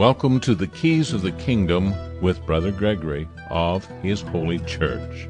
Welcome to the Keys of the Kingdom with Brother Gregory of His Holy Church.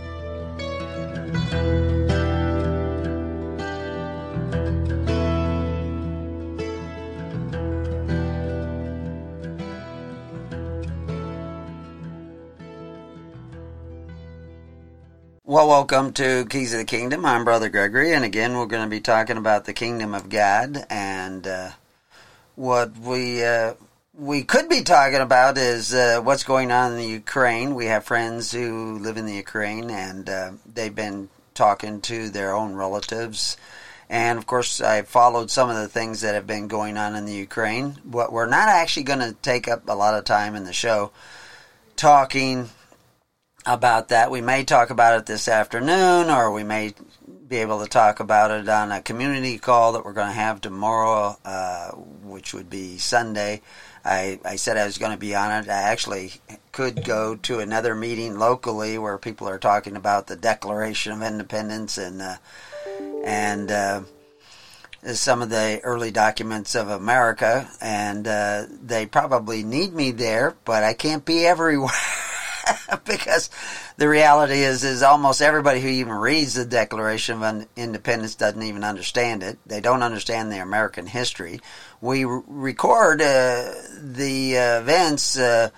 Well, welcome to Keys of the Kingdom. I'm Brother Gregory, and again, we're going to be talking about the Kingdom of God, and what we could be talking about is what's going on in the Ukraine. We have friends who live in the Ukraine, and they've been talking to their own relatives, and of course, I followed some of the things that have been going on in the Ukraine. But we're not actually going to take up a lot of time in the show talking about that. We may talk about it this afternoon, or we may be able to talk about it on a community call that we're going to have tomorrow, which would be Sunday. I said I was going to be on it. I actually could go to another meeting locally where people are talking about the Declaration of Independence and some of the early documents of America, and they probably need me there, but I can't be everywhere. Because the reality is almost everybody who even reads the Declaration of Independence doesn't even understand it. They don't understand the American history. We record the events,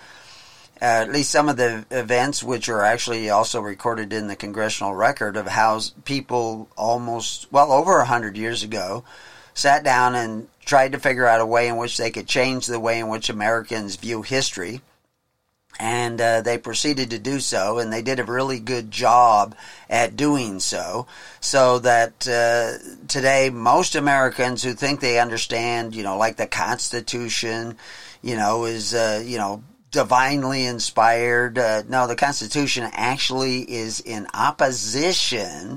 at least some of the events, which are actually also recorded in the Congressional Record, of how people over 100 years ago sat down and tried to figure out a way in which they could change the way in which Americans view history. And they proceeded to do so, and they did a really good job at doing so, so that today most Americans who think they understand, like the Constitution, is, divinely inspired. No, the Constitution actually is in opposition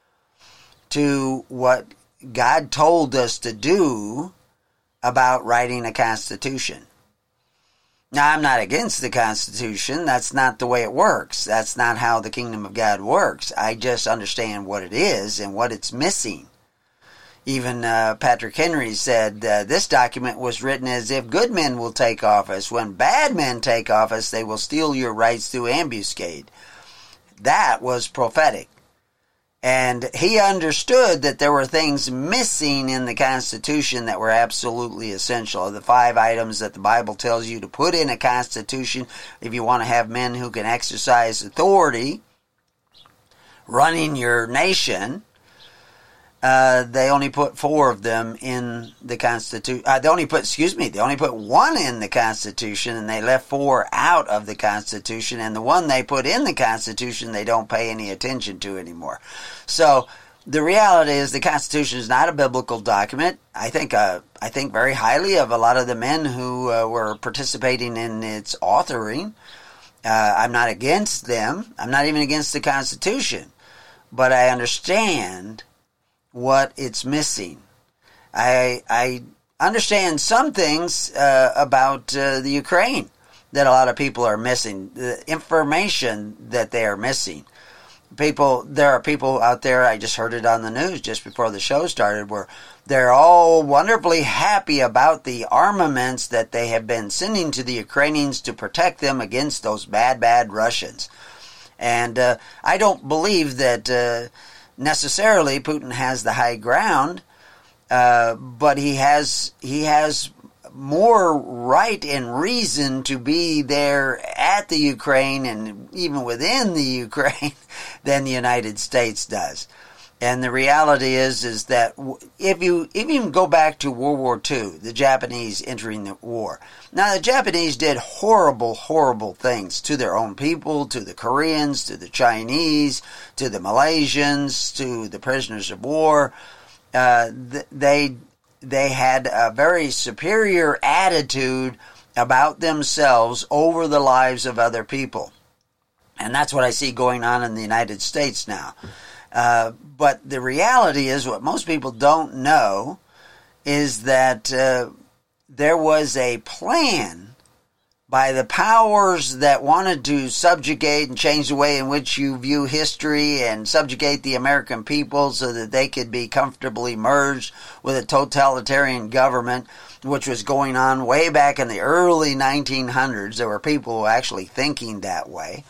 to what God told us to do about writing a Constitution. Now, I'm not against the Constitution. That's not the way it works. That's not how the Kingdom of God works. I just understand what it is and what it's missing. Even Patrick Henry said, this document was written as if good men will take office. When bad men take office, they will steal your rights through ambuscade. That was prophetic. And he understood that there were things missing in the Constitution that were absolutely essential. The 5 items that the Bible tells you to put in a Constitution if you want to have men who can exercise authority running your nation. They only put 4 of them in the Constitution. They only put 1 in the Constitution, and they left 4 out of the Constitution, and the one they put in the Constitution they don't pay any attention to anymore. So the reality is the Constitution is not a biblical document. I think very highly of a lot of the men who were participating in its authoring. I'm not against them. I'm not even against the Constitution, but I understand what it's missing. I understand some things about the Ukraine that a lot of people are missing, the information that they are missing. There are people out there, I just heard it on the news just before the show started, where they're all wonderfully happy about the armaments that they have been sending to the Ukrainians to protect them against those bad Russians. And I don't believe that necessarily Putin has the high ground, but he has more right and reason to be there at the Ukraine and even within the Ukraine than the United States does. And the reality is that if you even go back to World War II, the Japanese entering the war. Now, the Japanese did horrible, horrible things to their own people, to the Koreans, to the Chinese, to the Malaysians, to the prisoners of war. They had a very superior attitude about themselves over the lives of other people. And that's what I see going on in the United States now. But the reality is, what most people don't know is that there was a plan by the powers that wanted to subjugate and change the way in which you view history and subjugate the American people so that they could be comfortably merged with a totalitarian government, which was going on way back in the early 1900s. There were people who were actually thinking that way.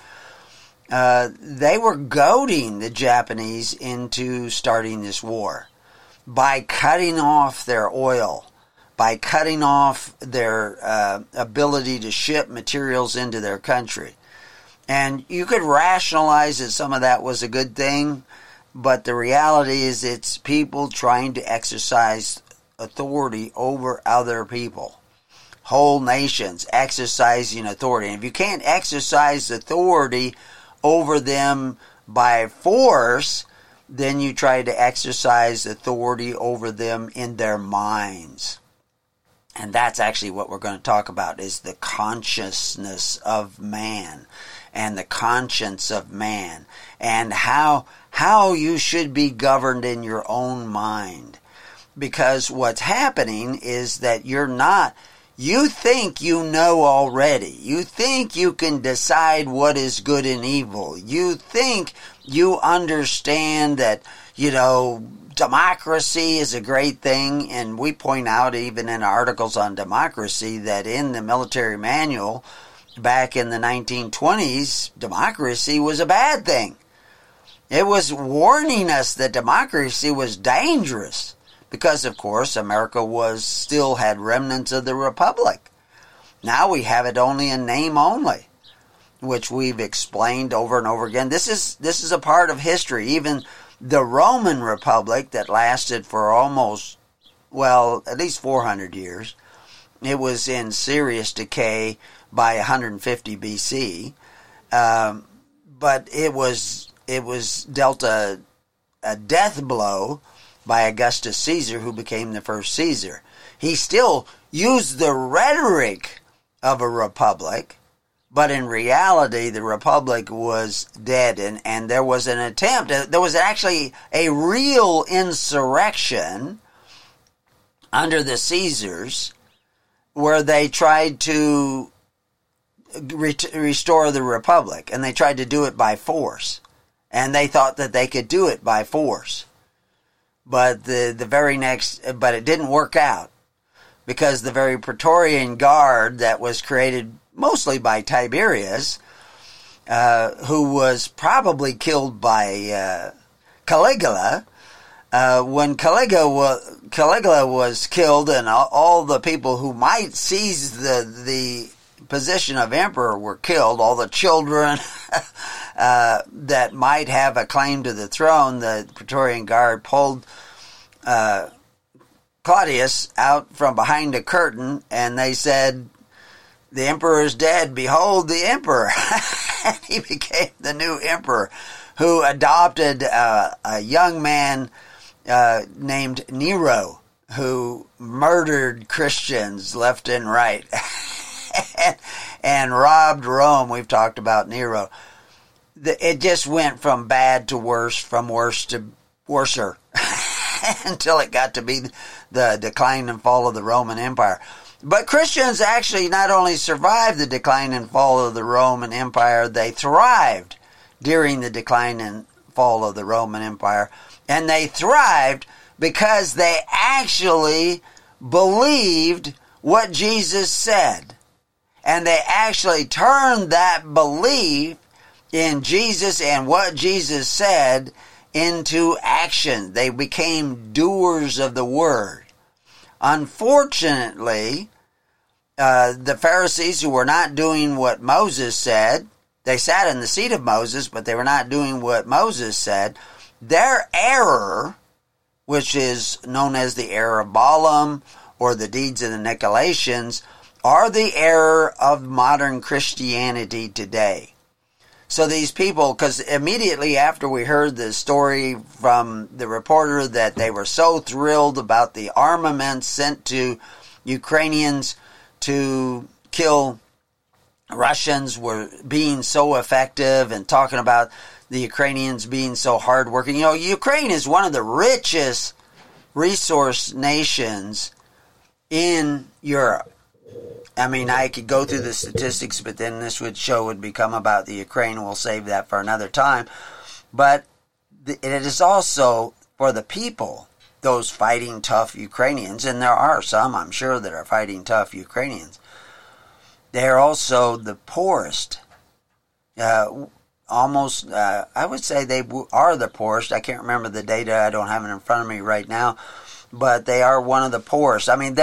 They were goading the Japanese into starting this war by cutting off their oil, by cutting off their ability to ship materials into their country. And you could rationalize that some of that was a good thing, but the reality is it's people trying to exercise authority over other people. Whole nations exercising authority. And if you can't exercise authority over them by force, then you try to exercise authority over them in their minds. And that's actually what we're going to talk about, is the consciousness of man and the conscience of man and how you should be governed in your own mind. Because what's happening is that you think you know already. You think you can decide what is good and evil. You think you understand that, democracy is a great thing, and we point out even in articles on democracy that in the military manual back in the 1920s, democracy was a bad thing. It was warning us that democracy was dangerous because, of course, America still had remnants of the Republic. Now we have it only in name only, which we've explained over and over again. This is a part of history. Even the Roman Republic that lasted for at least 400 years. It was in serious decay by 150 BC. But it was dealt a death blow by Augustus Caesar, who became the first Caesar. He still used the rhetoric of a republic, but in reality, the republic was dead, and there was an attempt. There was actually a real insurrection under the Caesars where they tried to restore the republic, and they tried to do it by force. And they thought that they could do it by force. But but it didn't work out, because the very Praetorian Guard that was created mostly by Tiberius, who was probably killed by Caligula. When Caligula was killed, and all the people who might seize the position of emperor were killed, all the children that might have a claim to the throne, the Praetorian Guard pulled Claudius out from behind a curtain, and they said, "The emperor is dead, behold the emperor." And he became the new emperor, who adopted a young man named Nero, who murdered Christians left and right and robbed Rome. We've talked about Nero. It just went from bad to worse, from worse to worser, until it got to be the decline and fall of the Roman Empire. But Christians actually not only survived the decline and fall of the Roman Empire, they thrived during the decline and fall of the Roman Empire. And they thrived because they actually believed what Jesus said. And they actually turned that belief in Jesus and what Jesus said into action. They became doers of the word. Unfortunately, the Pharisees, who were not doing what Moses said, they sat in the seat of Moses, but they were not doing what Moses said. Their error, which is known as the error of Balaam or the deeds of the Nicolaitans, are the error of modern Christianity today. So these people, because immediately after we heard the story from the reporter that they were so thrilled about the armaments sent to Ukrainians to kill Russians were being so effective, and talking about the Ukrainians being so hardworking. Ukraine is one of the richest resource nations in Europe. I mean, I could go through the statistics, but then this show would become about the Ukraine. We'll save that for another time. But it is also for the people, those fighting tough Ukrainians, and there are some, I'm sure, that are fighting tough Ukrainians. They're also the poorest. I would say they are the poorest. I can't remember the data. I don't have it in front of me right now. But they are one of the poorest. I mean,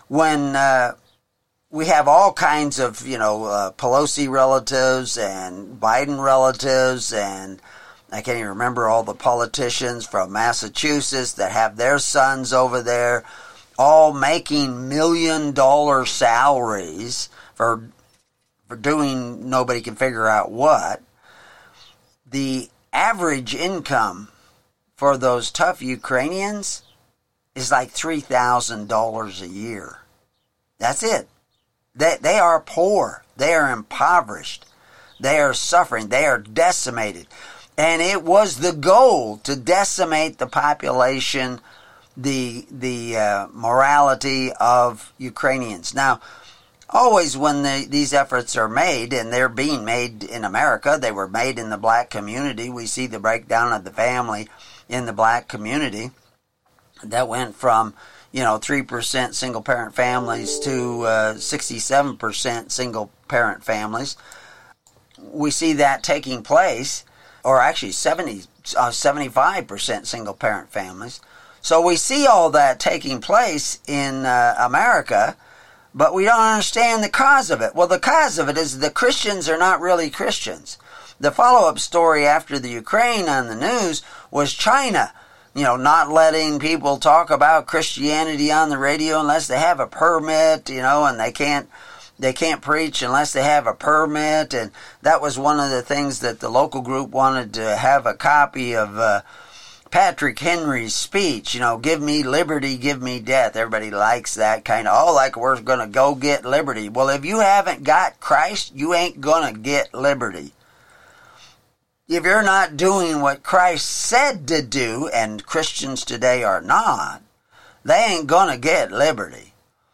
we have all kinds of, Pelosi relatives and Biden relatives, and I can't even remember all the politicians from Massachusetts that have their sons over there, all making $1 million salaries for doing nobody can figure out what. The average income for those tough Ukrainians is like $3,000 a year. That's it. They are poor. They are impoverished. They are suffering. They are decimated. And it was the goal to decimate the population, the morality of Ukrainians. Now, always when these efforts are made, and they're being made in America, they were made in the black community. We see the breakdown of the family in the black community. That went from 3% single-parent families to 67% single-parent families. We see that taking place, or actually 75% single-parent families. So we see all that taking place in America, but we don't understand the cause of it. Well, the cause of it is the Christians are not really Christians. The follow-up story after the Ukraine on the news was China, not letting people talk about Christianity on the radio unless they have a permit, and they can't preach unless they have a permit. And that was one of the things that the local group wanted to have a copy of Patrick Henry's speech, give me liberty, give me death. Everybody likes that kind of, like we're going to go get liberty. Well, if you haven't got Christ, you ain't going to get liberty. If you're not doing what Christ said to do, and Christians today are not, they ain't going to get liberty.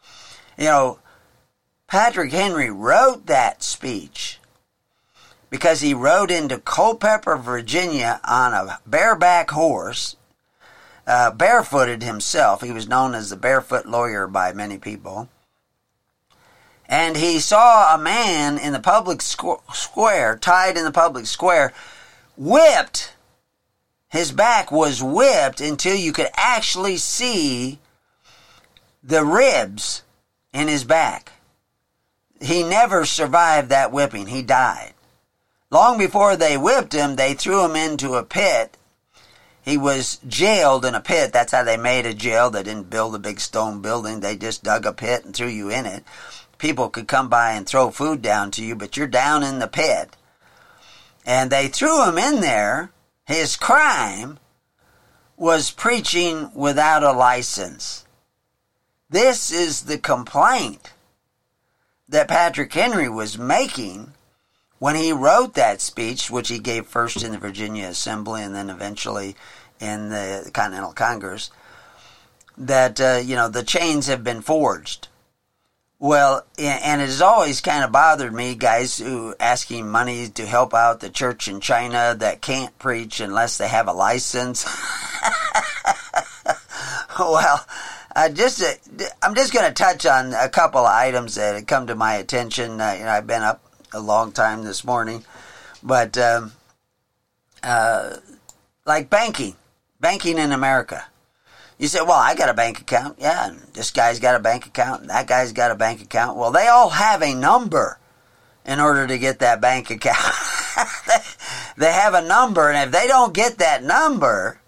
Patrick Henry wrote that speech because he rode into Culpeper, Virginia on a bareback horse, barefooted himself. He was known as the barefoot lawyer by many people. And he saw a man in the public square, tied in the public square, whipped. His back was whipped until you could actually see the ribs in his back. He never survived that whipping. He died. Long before they whipped him, they threw him into a pit. He was jailed in a pit. That's how they made a jail. They didn't build a big stone building. They just dug a pit and threw you in it. People could come by and throw food down to you, but you're down in the pit. And they threw him in there. His crime was preaching without a license. This is the complaint that Patrick Henry was making when he wrote that speech, which he gave first in the Virginia Assembly and then eventually in the Continental Congress, that, the chains have been forged. Well, and it has always kind of bothered me, guys who asking money to help out the church in China that can't preach unless they have a license. Well, I'm just going to touch on a couple of items that have come to my attention. I've been up a long time this morning, but like banking in America. You say, well, I got a bank account. Yeah, and this guy's got a bank account, and that guy's got a bank account. Well, they all have a number in order to get that bank account. They have a number, and if they don't get that number,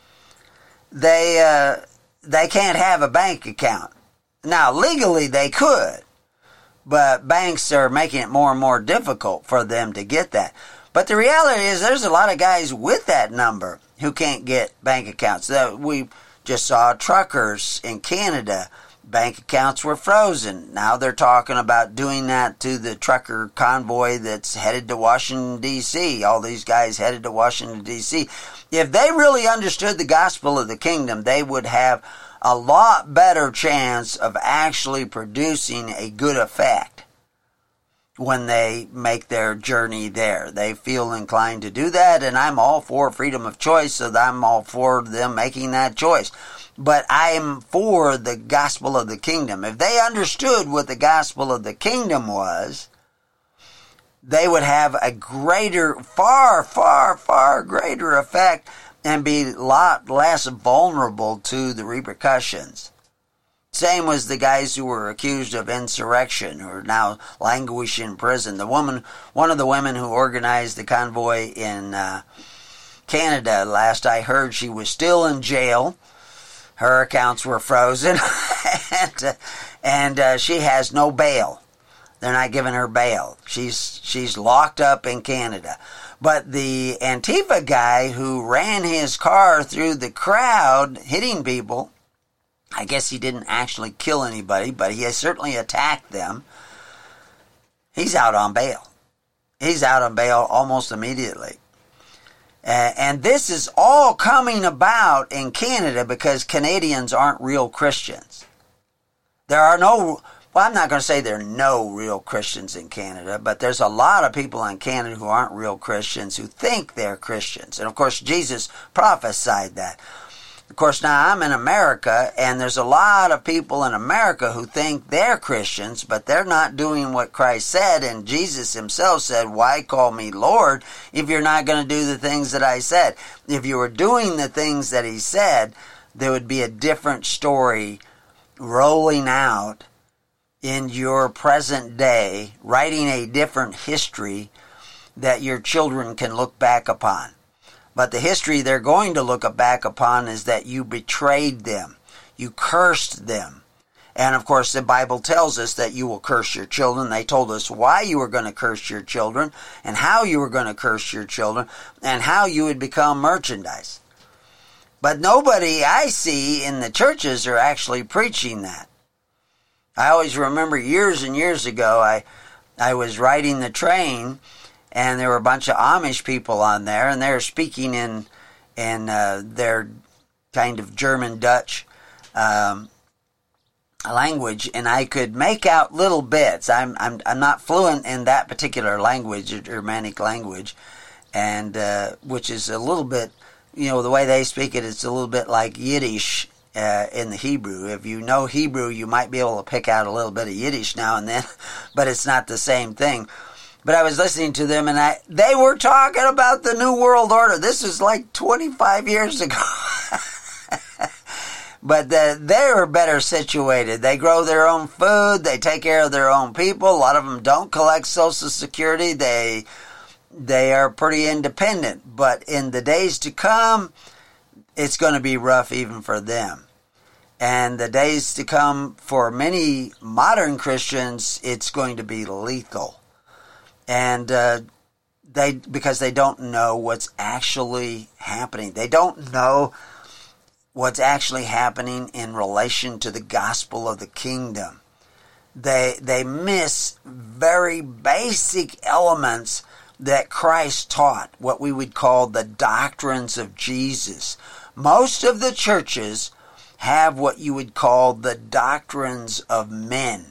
they can't have a bank account. Now, legally, they could, but banks are making it more and more difficult for them to get that. But the reality is there's a lot of guys with that number who can't get bank accounts. We just saw truckers in Canada. Bank accounts were frozen. Now they're talking about doing that to the trucker convoy that's headed to Washington, D.C. All these guys headed to Washington, D.C. If they really understood the gospel of the kingdom, they would have a lot better chance of actually producing a good effect when they make their journey there. They feel inclined to do that, and I'm all for freedom of choice, so I'm all for them making that choice. But I am for the gospel of the kingdom. If they understood what the gospel of the kingdom was, they would have a greater, far, far, far greater effect and be a lot less vulnerable to the repercussions. Same was the guys who were accused of insurrection, who are now languish in prison. One of the women who organized the convoy in Canada, last I heard, she was still in jail. Her accounts were frozen, and she has no bail. They're not giving her bail. She's locked up in Canada. But the Antifa guy who ran his car through the crowd, hitting people, I guess he didn't actually kill anybody, but he has certainly attacked them. He's out on bail. He's out on bail almost immediately. And this is all coming about in Canada because Canadians aren't real Christians. There are no... Well, I'm not going to say there are no real Christians in Canada, but there's a lot of people in Canada who aren't real Christians who think they're Christians. And, of course, Jesus prophesied that. Of course, now I'm in America, and there's a lot of people in America who think they're Christians, but they're not doing what Christ said. And Jesus himself said, "Why call me Lord if you're not going to do the things that I said?" If you were doing the things that he said, there would be a different story rolling out in your present day, writing a different history that your children can look back upon. But the history they're going to look back upon is that you betrayed them. You cursed them. And of course the Bible tells us that you will curse your children. They told us why you were going to curse your children and how you were going to curse your children and how you would become merchandise. But nobody I see in the churches are actually preaching that. I always remember years and years ago, I was riding the train, and there were a bunch of Amish people on there, and they were speaking in their kind of German-Dutch language, and I could make out little bits. I'm not fluent in that particular language, Germanic language, and which is a little bit, the way they speak it, it's a little bit like Yiddish. In the Hebrew. If you know Hebrew, you might be able to pick out a little bit of Yiddish now and then, but it's not the same thing. But I was listening to them, and they were talking about the New World Order. This was like 25 years ago. But they were better situated. They grow their own food. They take care of their own people. A lot of them don't collect Social Security. They are pretty independent. But in the days to come, it's going to be rough even for them. And the days to come for many modern Christians, it's going to be lethal. And because they don't know what's actually happening. They don't know what's actually happening in relation to the gospel of the kingdom. They miss very basic elements that Christ taught, what we would call the doctrines of Jesus. Most of the churches have what you would call the doctrines of men.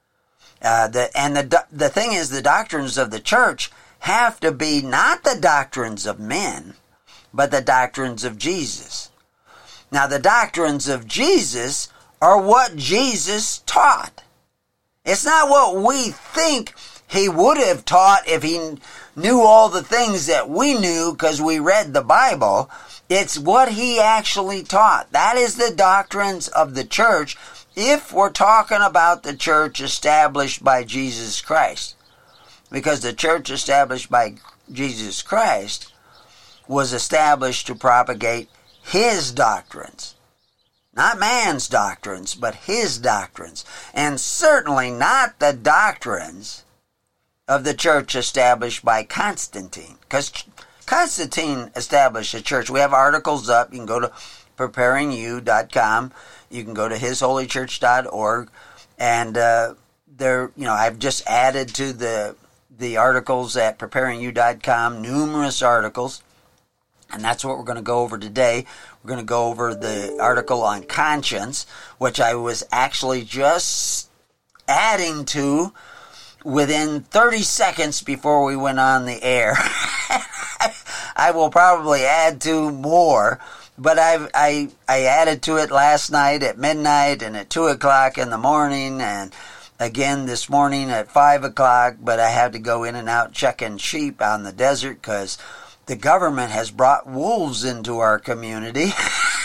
The thing is, the doctrines of the church have to be not the doctrines of men, but the doctrines of Jesus. Now, the doctrines of Jesus are what Jesus taught. It's not what we think he would have taught if he knew all the things that we knew because we read the Bible. It's what he actually taught. That is the doctrines of the church if we're talking about the church established by Jesus Christ. Because the church established by Jesus Christ was established to propagate his doctrines. Not man's doctrines, but his doctrines. And certainly not the doctrines of the church established by Constantine. Because Constantine established a church. We have articles up. You can go to preparingyou.com. You can go to hisholychurch.org. And I've just added to the articles at preparingyou.com numerous articles And that's what we're going to go over today. We're going to go over the article on conscience, which I was actually just adding to within 30 seconds before we went on the air. I will probably add to more, but I added to it last night at midnight and at 2 o'clock in the morning, and again this morning at 5 o'clock, but I had to go in and out checking sheep on the desert because the government has brought wolves into our community.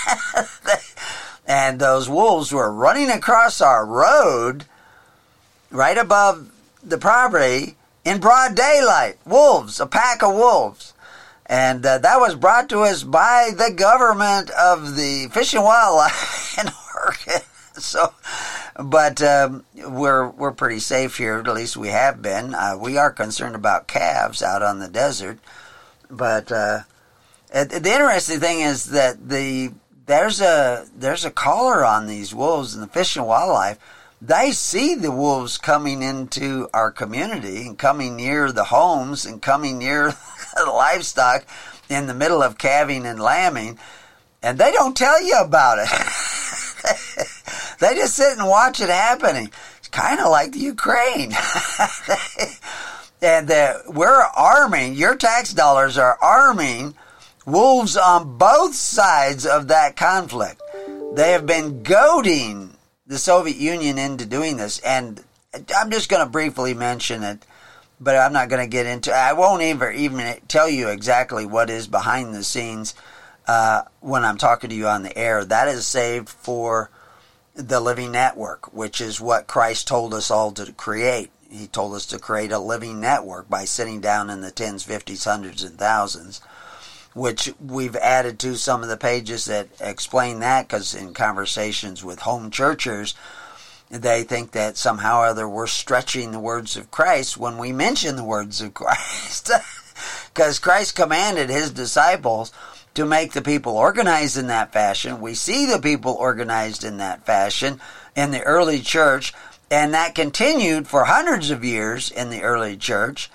And those wolves were running across our road right above the property in broad daylight. Wolves, a pack of wolves. And that was brought to us by the government of the Fish and Wildlife in Oregon. So, but we're pretty safe here. At least we have been. We are concerned about calves out on the desert. But the interesting thing is that there's a collar on these wolves, and the Fish and Wildlife, they see the wolves coming into our community and coming near the homes and coming near the livestock in the middle of calving and lambing, and they don't tell you about it. They just sit and watch it happening. It's kind of like the Ukraine. And we're arming, your tax dollars are arming wolves on both sides of that conflict. They have been goading the Soviet Union into doing this. And I'm just going to briefly mention it, but I'm not going to get into it. I won't even tell you exactly what is behind the scenes when I'm talking to you on the air. That is saved for the Living Network, which is what Christ told us all to create. He told us to create a living network by sitting down in the tens, fifties, hundreds, and thousands, which we've added to some of the pages that explain that, because in conversations with home churchers, they think that somehow or other we're stretching the words of Christ when we mention the words of Christ. Because Christ commanded his disciples to make the people organized in that fashion. We see the people organized in that fashion in the early church, and that continued for hundreds of years in the early church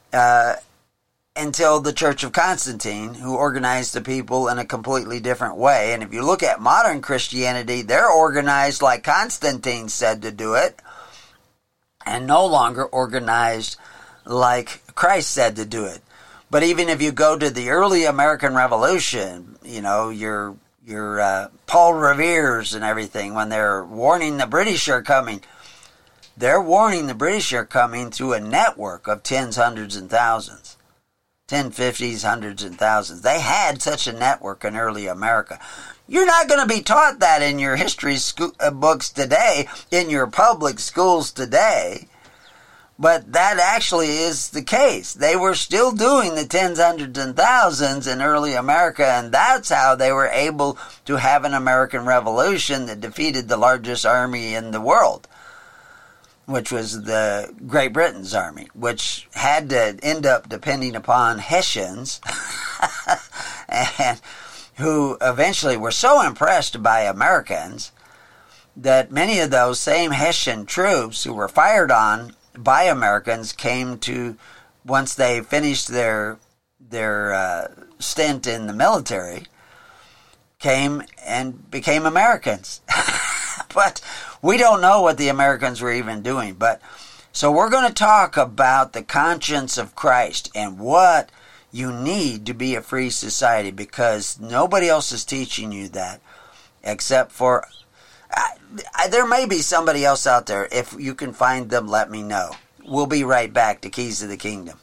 until the Church of Constantine, who organized the people in a completely different way. And if you look at modern Christianity, they're organized like Constantine said to do it, and no longer organized like Christ said to do it. But even if you go to the early American Revolution, you know, your Paul Revere's and everything, when they're warning the British are coming, they're warning the British are coming through a network of tens, hundreds, and thousands. 10, 50s, hundreds, and thousands. They had such a network in early America. You're not going to be taught that in your history books today, in your public schools today. But that actually is the case. They were still doing the tens, hundreds, and thousands in early America, and that's how they were able to have an American Revolution that defeated the largest army in the world, which was the Great Britain's army, which had to end up depending upon Hessians, and who eventually were so impressed by Americans that many of those same Hessian troops who were fired on by Americans came to, once they finished their stint in the military, came and became Americans. But we don't know what the Americans were even doing. But so we're going to talk about the conscience of Christ and what you need to be a free society, because nobody else is teaching you that except for... there may be somebody else out there. If you can find them, let me know. We'll be right back to Keys of the Kingdom.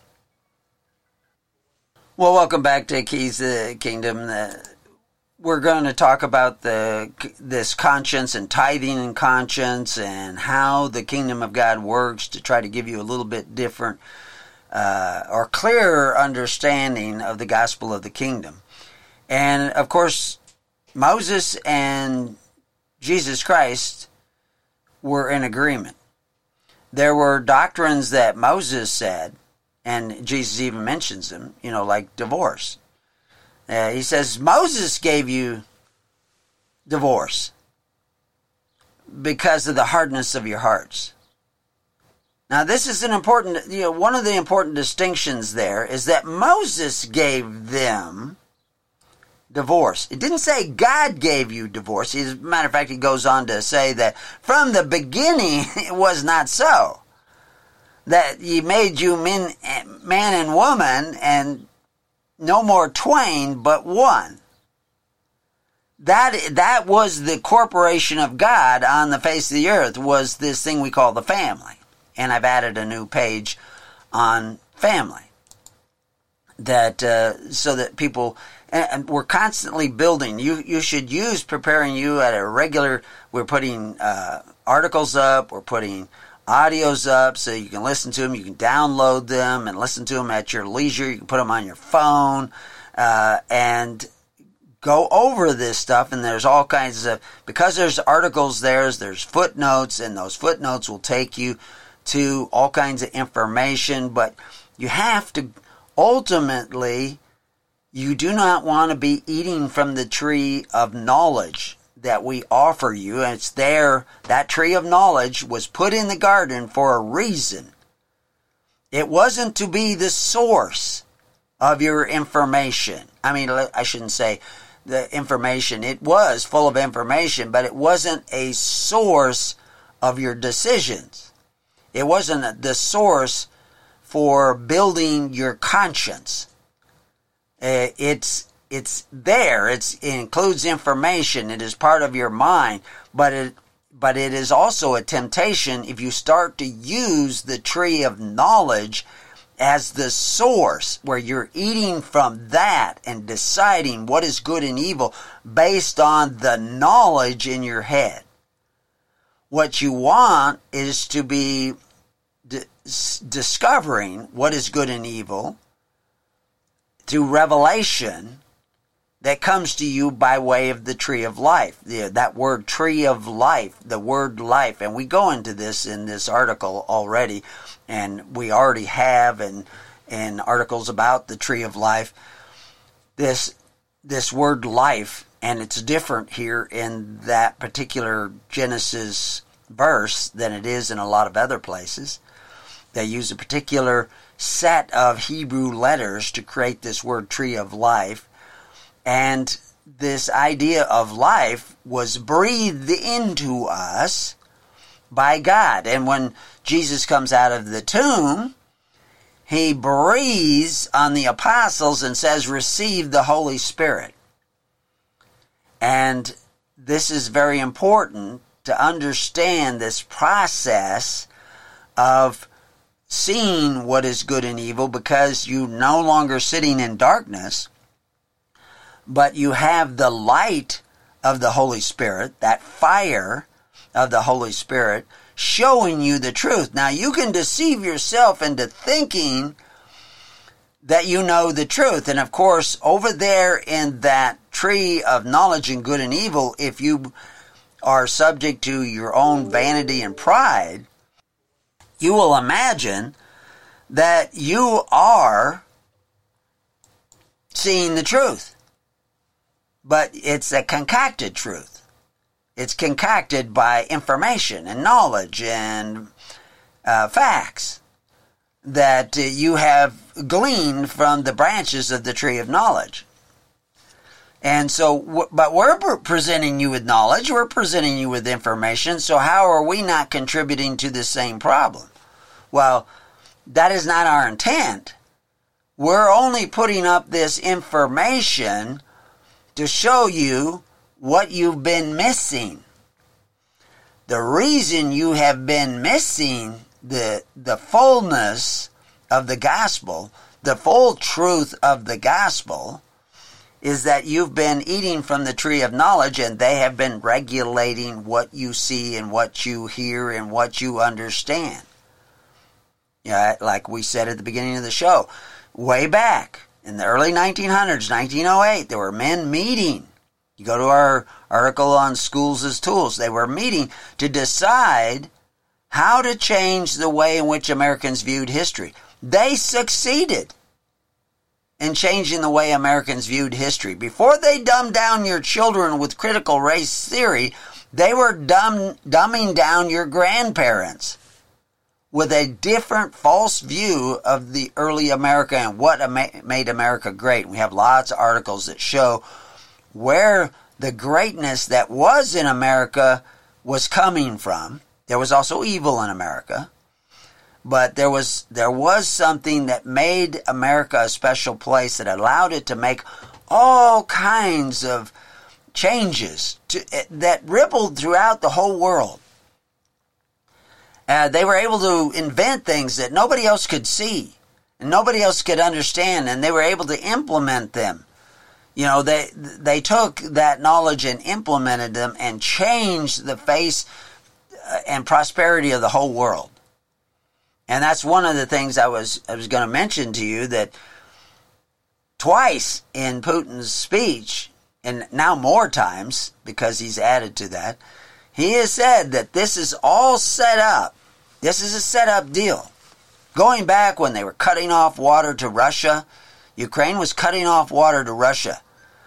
Well, welcome back to Keys of the Kingdom. We're going to talk about this conscience and tithing and conscience and how the kingdom of God works, to try to give you a little bit different or clearer understanding of the gospel of the kingdom. And, of course, Moses and Jesus Christ were in agreement. There were doctrines that Moses said, and Jesus even mentions them, like divorce. He says, Moses gave you divorce because of the hardness of your hearts. Now, this is an important, one of the important distinctions there is that Moses gave them divorce. It didn't say God gave you divorce. As a matter of fact, it goes on to say that from the beginning it was not so. That He made you man and woman, and no more twain but one. That was the corporation of God on the face of the earth, was this thing we call the family. And I've added a new page on family. That so that people, and we're constantly building. You should use preparing you at a regular. We're putting articles up. We're putting audios up so you can listen to them. You can download them and listen to them at your leisure. You can put them on your phone and go over this stuff. And there's all kinds of, because there's articles there's footnotes, and those footnotes will take you to all kinds of information. But you have to, ultimately, you do not want to be eating from the tree of knowledge that we offer you. And it's there. That tree of knowledge was put in the garden for a reason. It wasn't to be the source of your information. I mean, I shouldn't say the information. It was full of information, but it wasn't a source of your decisions. It wasn't the source for building your conscience. It's there. It includes information. It is part of your mind, but it is also a temptation if you start to use the tree of knowledge as the source, where you're eating from that and deciding what is good and evil based on the knowledge in your head. What you want is to be discovering what is good and evil through revelation that comes to you by way of the tree of life. That word tree of life, the word life. And we go into this in this article already, and we already have in articles about the tree of life. This word life, and it's different here in that particular Genesis verse than it is in a lot of other places. They use a particular set of Hebrew letters to create this word tree of life. And this idea of life was breathed into us by God. And when Jesus comes out of the tomb, He breathes on the apostles and says, receive the Holy Spirit. And this is very important to understand this process of seeing what is good and evil, because you're no longer sitting in darkness, but you have the light of the Holy Spirit, that fire of the Holy Spirit, showing you the truth. Now, you can deceive yourself into thinking that you know the truth. And of course, over there in that tree of knowledge and good and evil, if you are subject to your own vanity and pride, you will imagine that you are seeing the truth. But it's a concocted truth. It's concocted by information and knowledge and facts that you have gleaned from the branches of the tree of knowledge. And so, but we're presenting you with knowledge, we're presenting you with information, so how are we not contributing to the same problem? Well, that is not our intent. We're only putting up this information to show you what you've been missing. The reason you have been missing the fullness of the gospel, the full truth of the gospel, is that you've been eating from the tree of knowledge, and they have been regulating what you see and what you hear and what you understand. Yeah, like we said at the beginning of the show, way back in the early 1900s, 1908, there were men meeting. You go to our article on schools as tools. They were meeting to decide how to change the way in which Americans viewed history. They succeeded in changing the way Americans viewed history. Before they dumbed down your children with critical race theory, they were dumbing down your grandparents with a different false view of the early America and what made America great. We have lots of articles that show where the greatness that was in America was coming from. There was also evil in America, but there was something that made America a special place, that allowed it to make all kinds of changes that rippled throughout the whole world. They were able to invent things that nobody else could see and nobody else could understand, and they were able to implement them. You know, they took that knowledge and implemented them and changed the face and prosperity of the whole world. And that's one of the things I was going to mention to you, that twice in Putin's speech, and now more times because he's added to that, he has said that this is all set up. This is a set up deal. Going back when they were cutting off water to Russia, Ukraine was cutting off water to Russia,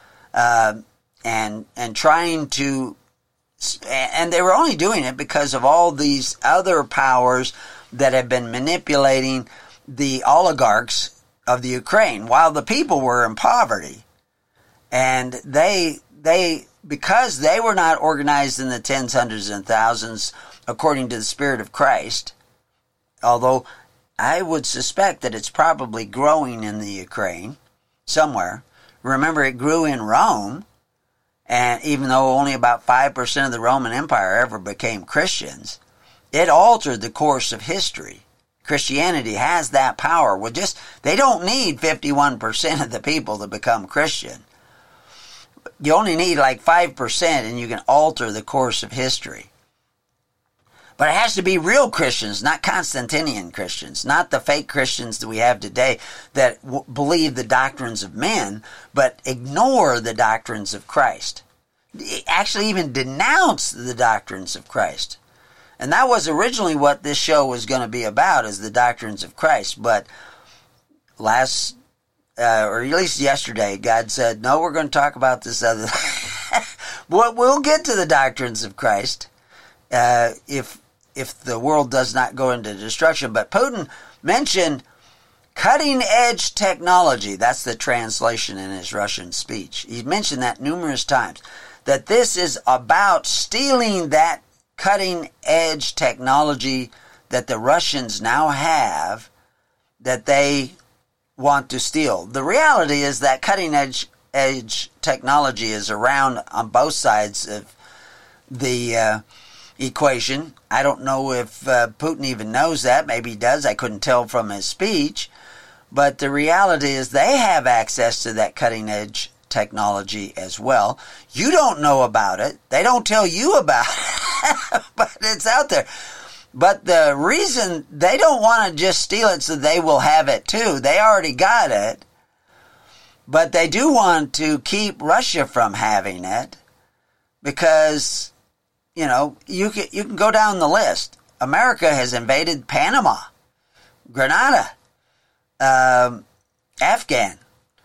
and trying to, and they were only doing it because of all these other powers that have been manipulating the oligarchs of the Ukraine while the people were in poverty. And they because they were not organized in the tens, hundreds, and thousands according to the Spirit of Christ, although I would suspect that it's probably growing in the Ukraine somewhere. Remember, it grew in Rome, and even though only about 5% of the Roman Empire ever became Christians, it altered the course of history. Christianity has that power. They don't need 51% of the people to become Christian. You only need like 5% and you can alter the course of history. But it has to be real Christians, not Constantinian Christians, not the fake Christians that we have today that believe the doctrines of men, but ignore the doctrines of Christ. Actually even denounce the doctrines of Christ. And that was originally what this show was going to be about, is the doctrines of Christ. But last, or at least yesterday, God said, no, we're going to talk about this other. We'll get to the doctrines of Christ if the world does not go into destruction. But Putin mentioned cutting-edge technology. That's the translation in his Russian speech. He mentioned that numerous times, that this is about stealing that cutting-edge technology that the Russians now have, that they want to steal. The reality is that cutting-edge technology is around on both sides of the equation. I don't know if Putin even knows that. Maybe he does. I couldn't tell from his speech. But the reality is they have access to that cutting-edge technology as well. You don't know about it. They don't tell you about it, but it's out there. But the reason they don't want to just steal it so they will have it too. They already got it. But they do want to keep Russia from having it because, you know, you can go down the list. America has invaded Panama, Grenada, Afghan,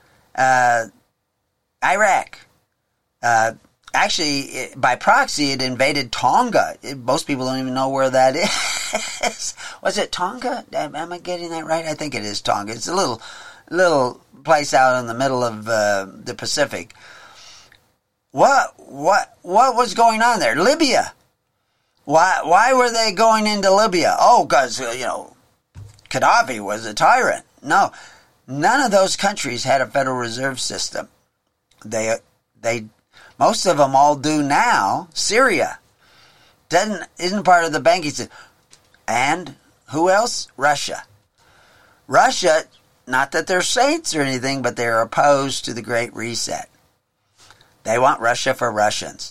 Iraq. Actually, by proxy, it invaded Tonga. Most people don't even know where that is. Was it Tonga? Am I getting that right? I think it is Tonga. It's a little place out in the middle of the Pacific. What was going on there? Libya. Why were they going into Libya? Oh, because Gaddafi was a tyrant. No, none of those countries had a Federal Reserve System. They most of them all do now. Syria isn't part of the banking system. And who else? Russia. Russia, not that they're saints or anything, but they're opposed to the Great Reset. They want Russia for Russians.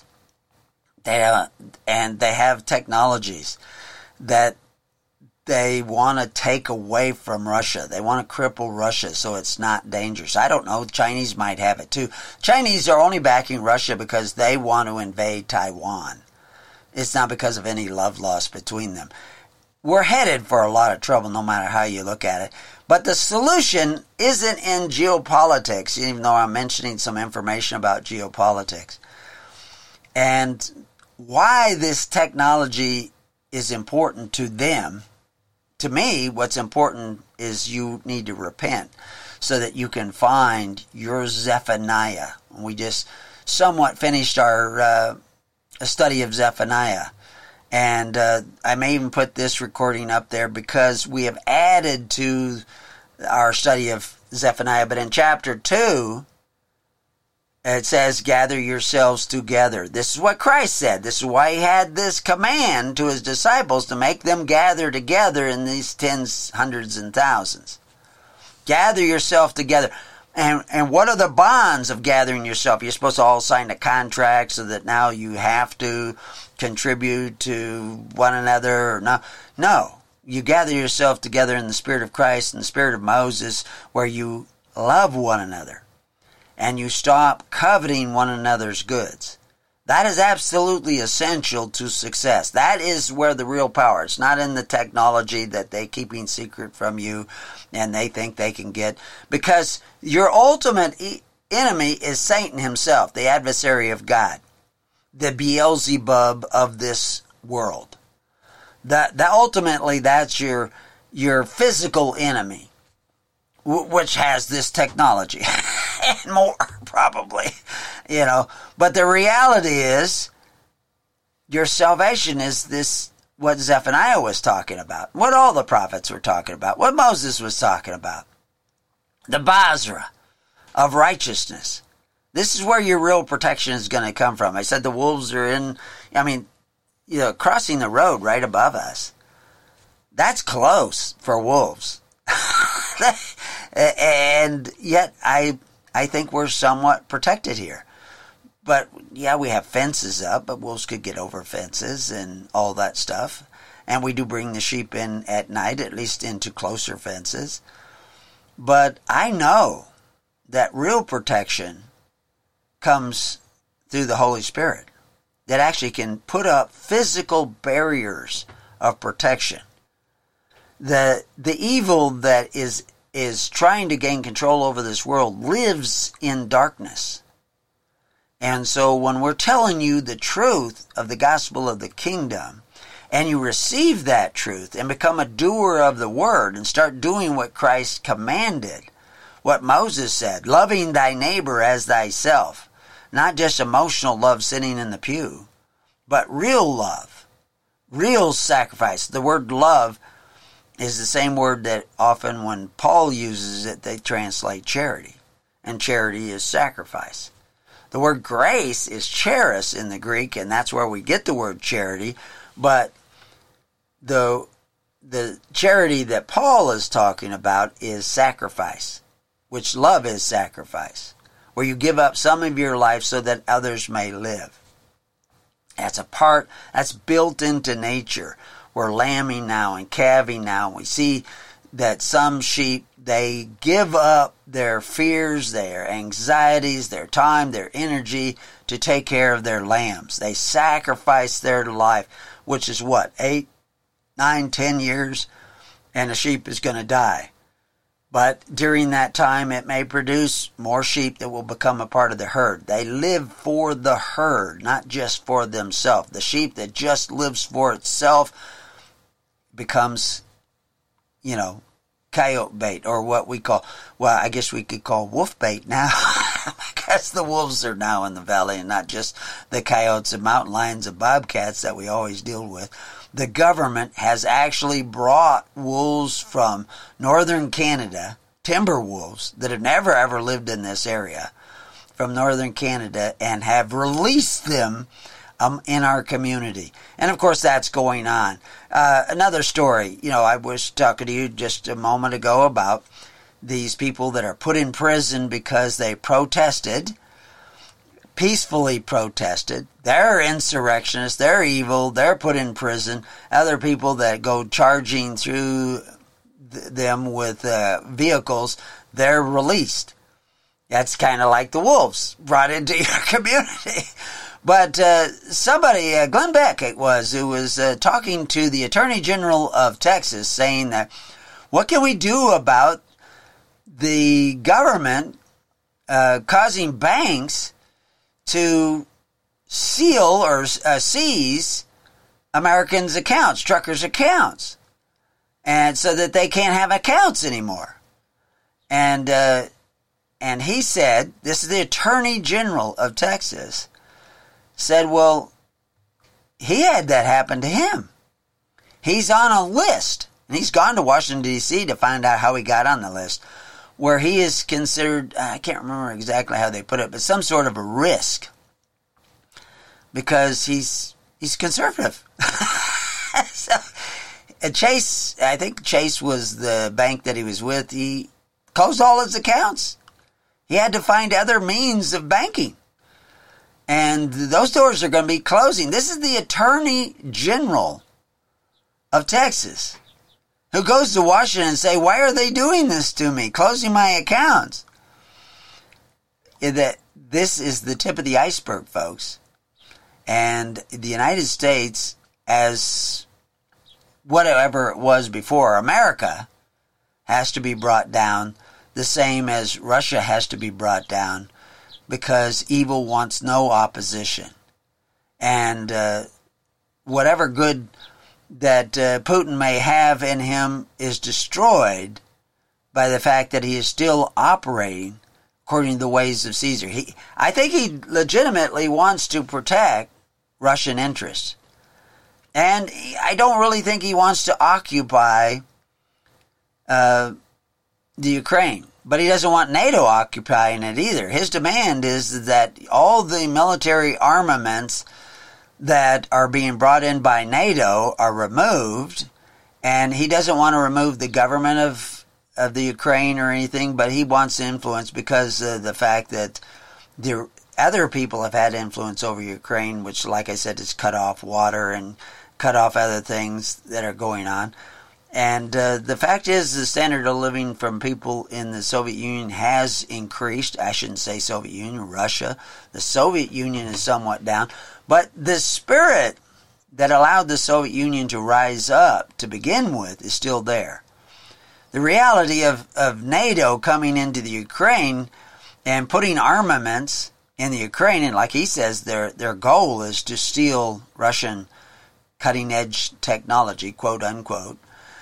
And they have technologies that they want to take away from Russia. They want to cripple Russia so it's not dangerous. I don't know. The Chinese might have it too. Chinese are only backing Russia because they want to invade Taiwan. It's not because of any love lost between them. We're headed for a lot of trouble no matter how you look at it. But the solution isn't in geopolitics, even though I'm mentioning some information about geopolitics. And why this technology is important to them. To me, what's important is you need to repent so that you can find your Zephaniah. We just somewhat finished our study of Zephaniah. And I may even put this recording up there because we have added to our study of Zephaniah. But in chapter 2, it says, gather yourselves together. This is what Christ said. This is why he had this command to his disciples to make them gather together in these tens, hundreds, and thousands. Gather yourself together. And what are the bonds of gathering yourself? You're supposed to all sign a contract so that now you have to contribute to one another. Or no. You gather yourself together in the Spirit of Christ and the Spirit of Moses, where you love one another. And you stop coveting one another's goods. That is absolutely essential to success. That is where the real power is. It's not in the technology that they're keeping secret from you and they think they can get. Because your ultimate enemy is Satan himself, the adversary of God, the Beelzebub of this world. Ultimately, that's your physical enemy, which has this technology. And more, probably, But the reality is, your salvation is this, what Zephaniah was talking about, what all the prophets were talking about, what Moses was talking about. The Basra of righteousness. This is where your real protection is going to come from. I said the wolves are crossing the road right above us. That's close for wolves. And yet, I think we're somewhat protected here. But, yeah, we have fences up, but wolves could get over fences and all that stuff. And we do bring the sheep in at night, at least into closer fences. But I know that real protection comes through the Holy Spirit, that actually can put up physical barriers of protection. The evil that is trying to gain control over this world lives in darkness. And so when we're telling you the truth of the gospel of the kingdom, and you receive that truth and become a doer of the word and start doing what Christ commanded, what Moses said, loving thy neighbor as thyself, not just emotional love sitting in the pew, but real love, real sacrifice. The word love is the same word that often when Paul uses it, they translate charity. And charity is sacrifice. The word grace is charis in the Greek, and that's where we get the word charity. But the charity that Paul is talking about is sacrifice, which love is sacrifice, where you give up some of your life so that others may live. That's built into nature. We're lambing now and calving now. We see that some sheep, they give up their fears, their anxieties, their time, their energy to take care of their lambs. They sacrifice their life, which is what, 8, 9, 10 years, and a sheep is going to die. But during that time, it may produce more sheep that will become a part of the herd. They live for the herd, not just for themselves. The sheep that just lives for itself becomes, coyote bait, or what we call, I guess we could call wolf bait now. Because the wolves are now in the valley and not just the coyotes and mountain lions and bobcats that we always deal with. The government has actually brought wolves from northern Canada, timber wolves that have never ever lived in this area, from northern Canada, and have released them in our community. And of course that's going on. Another story, I was talking to you just a moment ago about these people that are put in prison because they protested, peacefully protested. They're insurrectionists, they're evil, they're put in prison. Other people that go charging through them with vehicles, they're released. That's kind of like the wolves brought into your community. But somebody, Glenn Beck it was, who was talking to the Attorney General of Texas, saying that, what can we do about the government causing banks to seal or seize Americans' accounts, truckers' accounts, and so that they can't have accounts anymore? And And he said, this is the Attorney General of Texas, said, well, he had that happen to him. He's on a list. And he's gone to Washington, D.C. to find out how he got on the list, where he is considered, I can't remember exactly how they put it, but some sort of a risk. Because he's conservative. So, Chase, I think Chase was the bank that he was with. He closed all his accounts. He had to find other means of banking. And those doors are going to be closing. This is the Attorney General of Texas, who goes to Washington and say, why are they doing this to me, closing my accounts? That this is the tip of the iceberg, folks. And the United States, as whatever it was before, America has to be brought down, the same as Russia has to be brought down, because evil wants no opposition. And whatever good that Putin may have in him is destroyed by the fact that he is still operating according to the ways of Caesar. I think he legitimately wants to protect Russian interests. And I don't really think he wants to occupy the Ukraine. But he doesn't want NATO occupying it either. His demand is that all the military armaments that are being brought in by NATO are removed, and he doesn't want to remove the government of the Ukraine or anything, but he wants influence because of the fact that the other people have had influence over Ukraine, which, like I said, has cut off water and cut off other things that are going on. And the fact is, the standard of living from people in the Soviet Union has increased. I shouldn't say Soviet Union, Russia. The Soviet Union is somewhat down. But the spirit that allowed the Soviet Union to rise up to begin with is still there. The reality of NATO coming into the Ukraine and putting armaments in the Ukraine, and like he says, their goal is to steal Russian cutting-edge technology, quote unquote,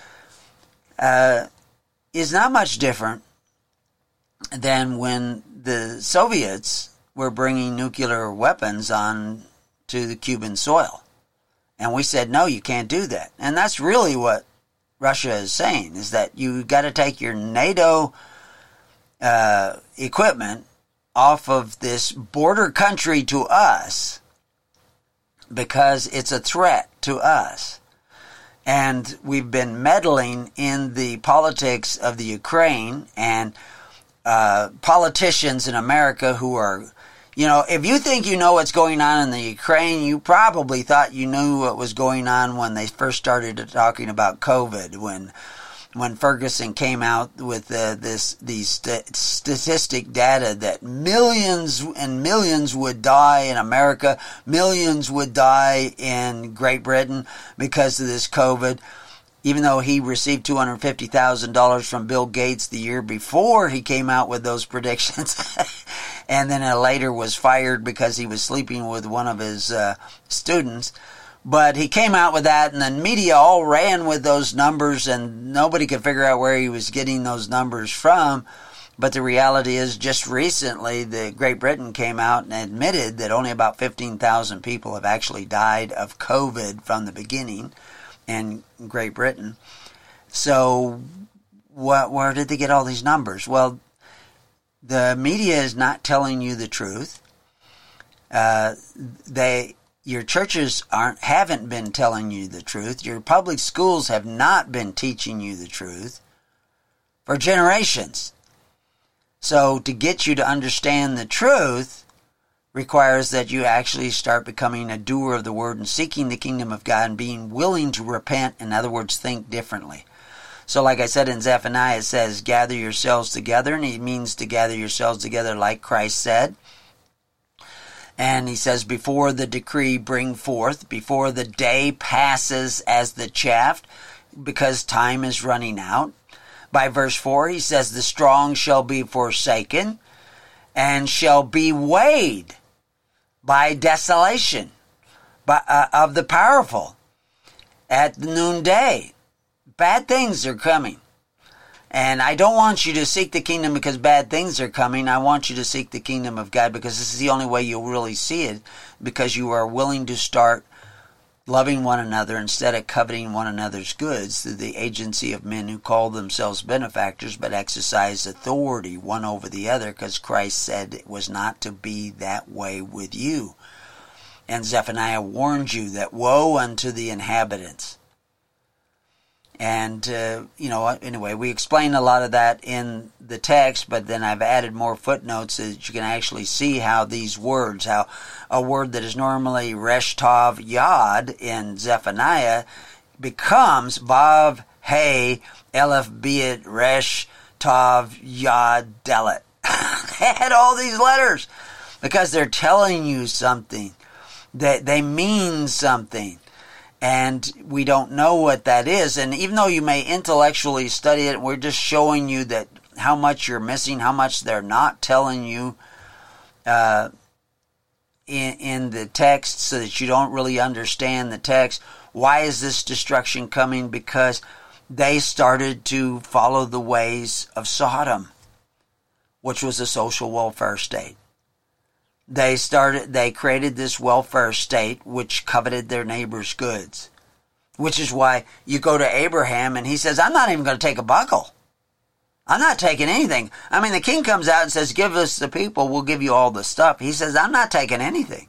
is not much different than when the Soviets were bringing nuclear weapons on to the Cuban soil. And we said, no, you can't do that. And that's really what Russia is saying, is that you got to take your NATO equipment off of this border country to us because it's a threat to us. And we've been meddling in the politics of the Ukraine, and politicians in America who are, if you think you know what's going on in the Ukraine, you probably thought you knew what was going on when they first started talking about COVID, when Ferguson came out with these statistic data that millions and millions would die in America, millions would die in Great Britain because of this COVID, even though he received $250,000 from Bill Gates the year before he came out with those predictions, and then later was fired because he was sleeping with one of his students. But he came out with that, and the media all ran with those numbers, and nobody could figure out where he was getting those numbers from. But the reality is, just recently, Great Britain came out and admitted that only about 15,000 people have actually died of COVID from the beginning in Great Britain. So where did they get all these numbers? Well, the media is not telling you the truth. Your churches haven't been telling you the truth. Your public schools have not been teaching you the truth for generations. So to get you to understand the truth requires that you actually start becoming a doer of the word and seeking the kingdom of God and being willing to repent. In other words, think differently. So like I said in Zephaniah, it says, gather yourselves together, and it means to gather yourselves together like Christ said. And he says, before the decree bring forth, before the day passes as the chaff, because time is running out. By verse 4, he says, the strong shall be forsaken and shall be weighed by desolation of the powerful at the noonday. Bad things are coming. And I don't want you to seek the kingdom because bad things are coming. I want you to seek the kingdom of God because this is the only way you'll really see it, because you are willing to start loving one another instead of coveting one another's goods through the agency of men who call themselves benefactors but exercise authority one over the other, because Christ said it was not to be that way with you. And Zephaniah warned you that woe unto the inhabitants. And, anyway, we explain a lot of that in the text, but then I've added more footnotes so that you can actually see how these words, how a word that is normally Resh Tav Yod in Zephaniah becomes Vav Hey Aleph Beet Resh Tav Yod Dalet. They had all these letters because they're telling you something. They mean something. And we don't know what that is. And even though you may intellectually study it, we're just showing you that how much you're missing, how much they're not telling you in the text, so that you don't really understand the text. Why is this destruction coming? Because they started to follow the ways of Sodom, which was a social welfare state. They created this welfare state which coveted their neighbor's goods. Which is why you go to Abraham and he says, I'm not even going to take a buckle. I'm not taking anything. I mean, the king comes out and says, give us the people, we'll give you all the stuff. He says, I'm not taking anything.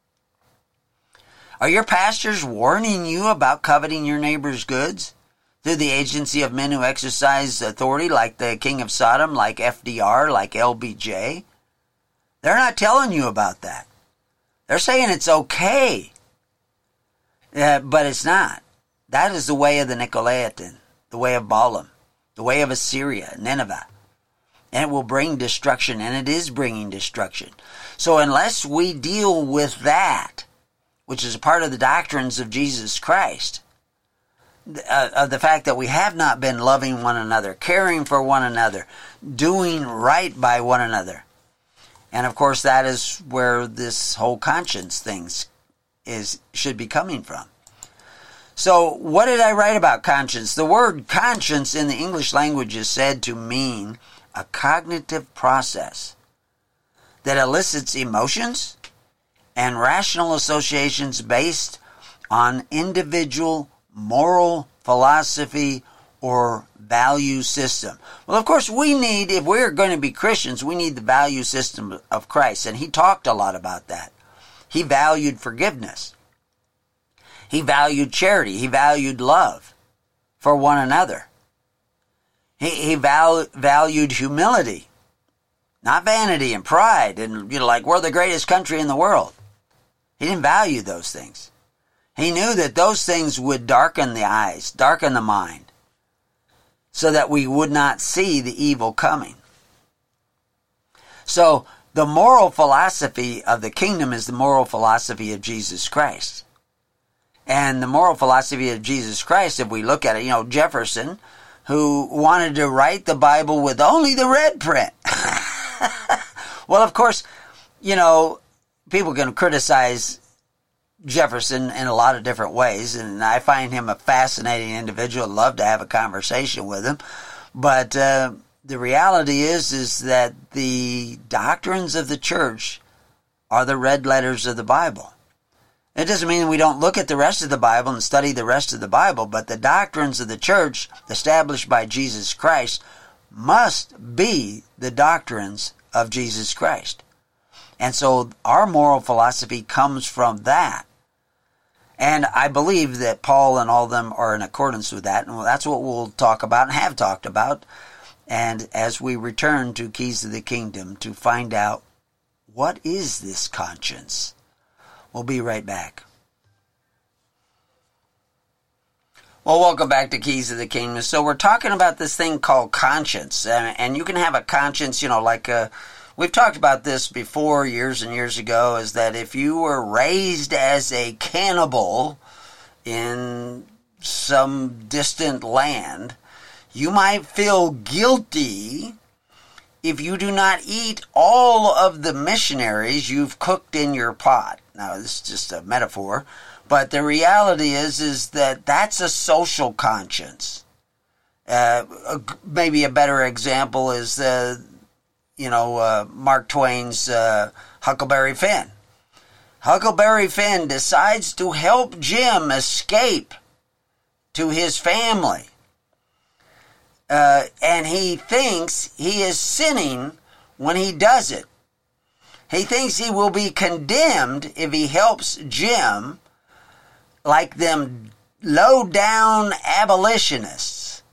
Are your pastors warning you about coveting your neighbor's goods through the agency of men who exercise authority, like the king of Sodom, like FDR, like LBJ? They're not telling you about that. They're saying it's okay. But it's not. That is the way of the Nicolaitan, the way of Balaam, the way of Assyria, Nineveh. And it will bring destruction, and it is bringing destruction. So unless we deal with that, which is a part of the doctrines of Jesus Christ, of the fact that we have not been loving one another, caring for one another, doing right by one another. And of course, that is where this whole conscience thing should be coming from. So, what did I write about conscience? The word conscience in the English language is said to mean a cognitive process that elicits emotions and rational associations based on individual moral philosophy or value system. Well, of course, if we're going to be Christians, we need the value system of Christ. And he talked a lot about that. He valued forgiveness. He valued charity. He valued love for one another. He valued humility, not vanity and pride and, like, we're the greatest country in the world. He didn't value those things. He knew that those things would darken the eyes, darken the mind, so that we would not see the evil coming. So the moral philosophy of the kingdom is the moral philosophy of Jesus Christ. And the moral philosophy of Jesus Christ, if we look at it, Jefferson, who wanted to write the Bible with only the red print. Well, of course, people can criticize Jefferson in a lot of different ways, and I find him a fascinating individual. I'd love to have a conversation with him. But the reality is that the doctrines of the church are the red letters of the Bible. It doesn't mean we don't look at the rest of the Bible and study the rest of the Bible, but the doctrines of the church established by Jesus Christ must be the doctrines of Jesus Christ. And so our moral philosophy comes from that. And I believe that Paul and all of them are in accordance with that. And that's what we'll talk about and have talked about. And as we return to Keys of the Kingdom to find out, what is this conscience? We'll be right back. Well, welcome back to Keys of the Kingdom. So we're talking about this thing called conscience. And you can have a conscience, we've talked about this before years and years ago, is that if you were raised as a cannibal in some distant land, you might feel guilty if you do not eat all of the missionaries you've cooked in your pot. Now, this is just a metaphor, but the reality is that that's a social conscience. Maybe a better example is, Mark Twain's Huckleberry Finn. Huckleberry Finn decides to help Jim escape to his family. And he thinks he is sinning when he does it. He thinks he will be condemned if he helps Jim, like them low-down abolitionists.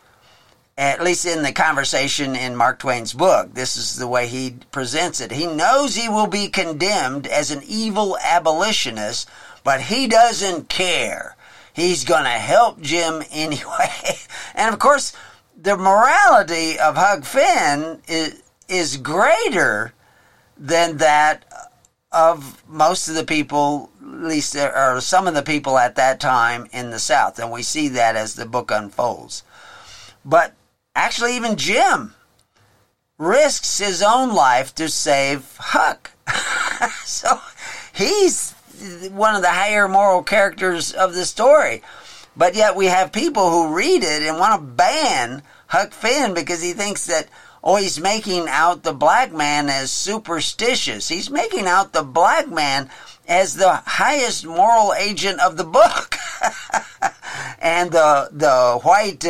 At least in the conversation in Mark Twain's book, this is the way he presents it. He knows he will be condemned as an evil abolitionist, but he doesn't care. He's going to help Jim anyway. And of course, the morality of Huck Finn is greater than that of most of the people, at least or some of the people at that time in the South. And we see that as the book unfolds. But actually, even Jim risks his own life to save Huck. So he's one of the higher moral characters of the story. But yet we have people who read it and want to ban Huck Finn because he thinks that, he's making out the black man as superstitious. He's making out the black man as the highest moral agent of the book. And the white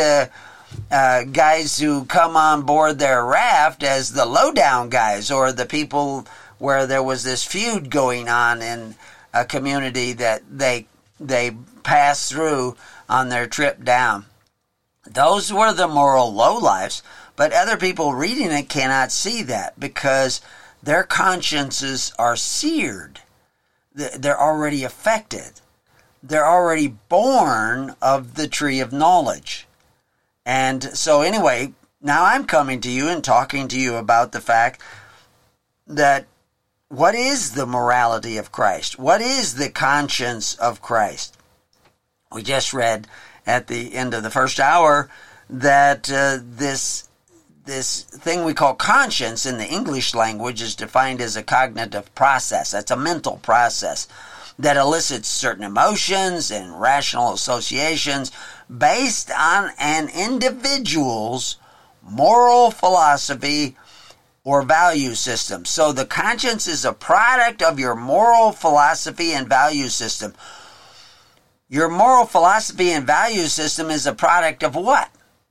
guys who come on board their raft as the lowdown guys, or the people where there was this feud going on in a community that they passed through on their trip down. Those were the moral lowlifes, but other people reading it cannot see that because their consciences are seared. They're already affected. They're already born of the tree of knowledge. And so anyway, now I'm coming to you and talking to you about the fact that what is the morality of Christ? What is the conscience of Christ? We just read at the end of the first hour that this thing we call conscience in the English language is defined as a cognitive process. That's a mental process that elicits certain emotions and rational associations based on an individual's moral philosophy or value system. So the conscience is a product of your moral philosophy and value system. Your moral philosophy and value system is a product of what?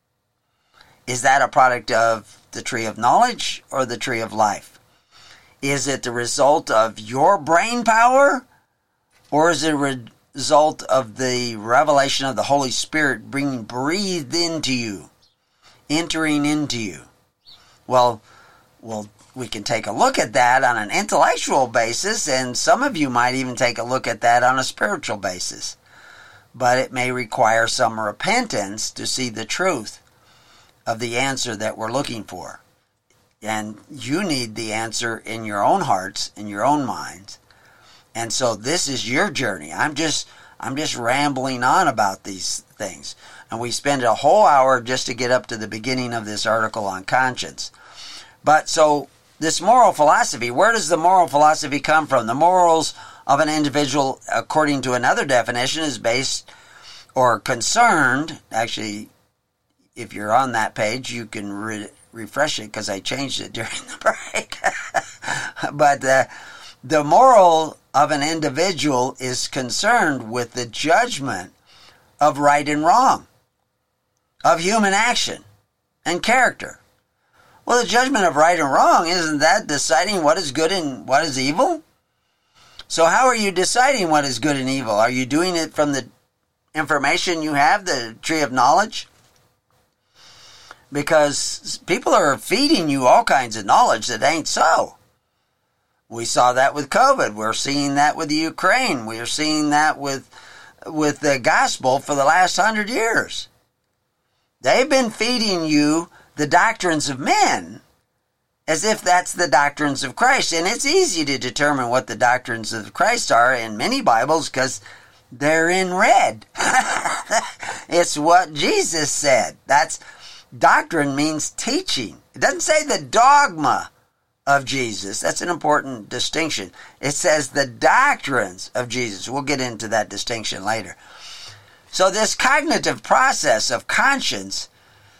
Is that a product of the tree of knowledge or the tree of life? Is it the result of your brain power, or is it a result of the revelation of the Holy Spirit being breathed into you, entering into you? Well, we can take a look at that on an intellectual basis, and some of you might even take a look at that on a spiritual basis. But it may require some repentance to see the truth of the answer that we're looking for. And you need the answer in your own hearts, in your own minds. And so this is your journey. I'm just rambling on about these things. And we spend a whole hour just to get up to the beginning of this article on conscience. But so this moral philosophy, where does the moral philosophy come from? The morals of an individual, according to another definition, is based or concerned. Actually, if you're on that page, you can refresh it because I changed it during the break. But the moral of an individual is concerned with the judgment of right and wrong, of human action and character. Well, the judgment of right and wrong, isn't that deciding what is good and what is evil? So how are you deciding what is good and evil? Are you doing it from the information you have, the tree of knowledge? Because people are feeding you all kinds of knowledge that ain't so. We saw that with COVID. We're seeing that with the Ukraine. We're seeing that with the gospel for the last 100 years. They've been feeding you the doctrines of men as if that's the doctrines of Christ. And it's easy to determine what the doctrines of Christ are in many Bibles because they're in red. It's what Jesus said. Doctrine means teaching. It doesn't say the dogma of Jesus. That's an important distinction. It says the doctrines of Jesus. We'll get into that distinction later. So this cognitive process of conscience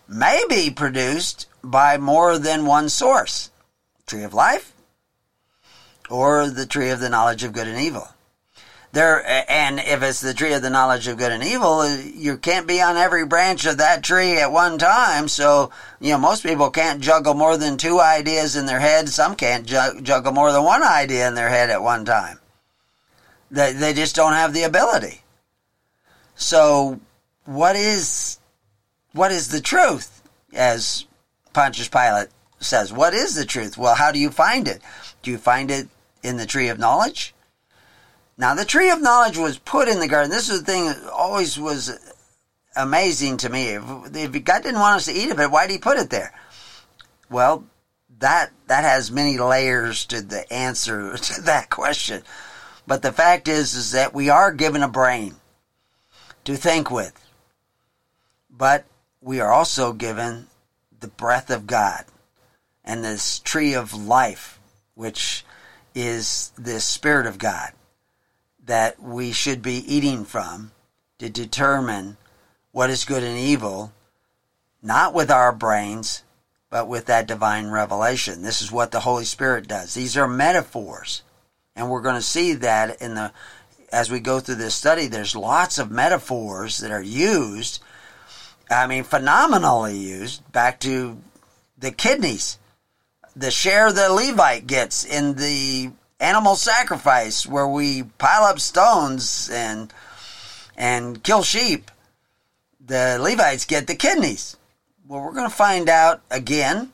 may be produced by more than one source. Tree of life or the tree of the knowledge of good and evil. And if it's the tree of the knowledge of good and evil, you can't be on every branch of that tree at one time. So, most people can't juggle more than two ideas in their head. Some can't juggle more than one idea in their head at one time. They just don't have the ability. So, what is the truth? As Pontius Pilate says, what is the truth? Well, how do you find it? Do you find it in the tree of knowledge? Now, the tree of knowledge was put in the garden. This is the thing that always was amazing to me. If God didn't want us to eat of it, why did he put it there? Well, that has many layers to the answer to that question. But the fact is that we are given a brain to think with. But we are also given the breath of God and this tree of life, which is the Spirit of God, that we should be eating from to determine what is good and evil, not with our brains, but with that divine revelation. This is what the Holy Spirit does. These are metaphors. And we're going to see that as we go through this study, there's lots of metaphors that are used, phenomenally used, back to the kidneys. The share the Levite gets in the animal sacrifice, where we pile up stones and kill sheep. The Levites get the kidneys. Well, we're going to find out again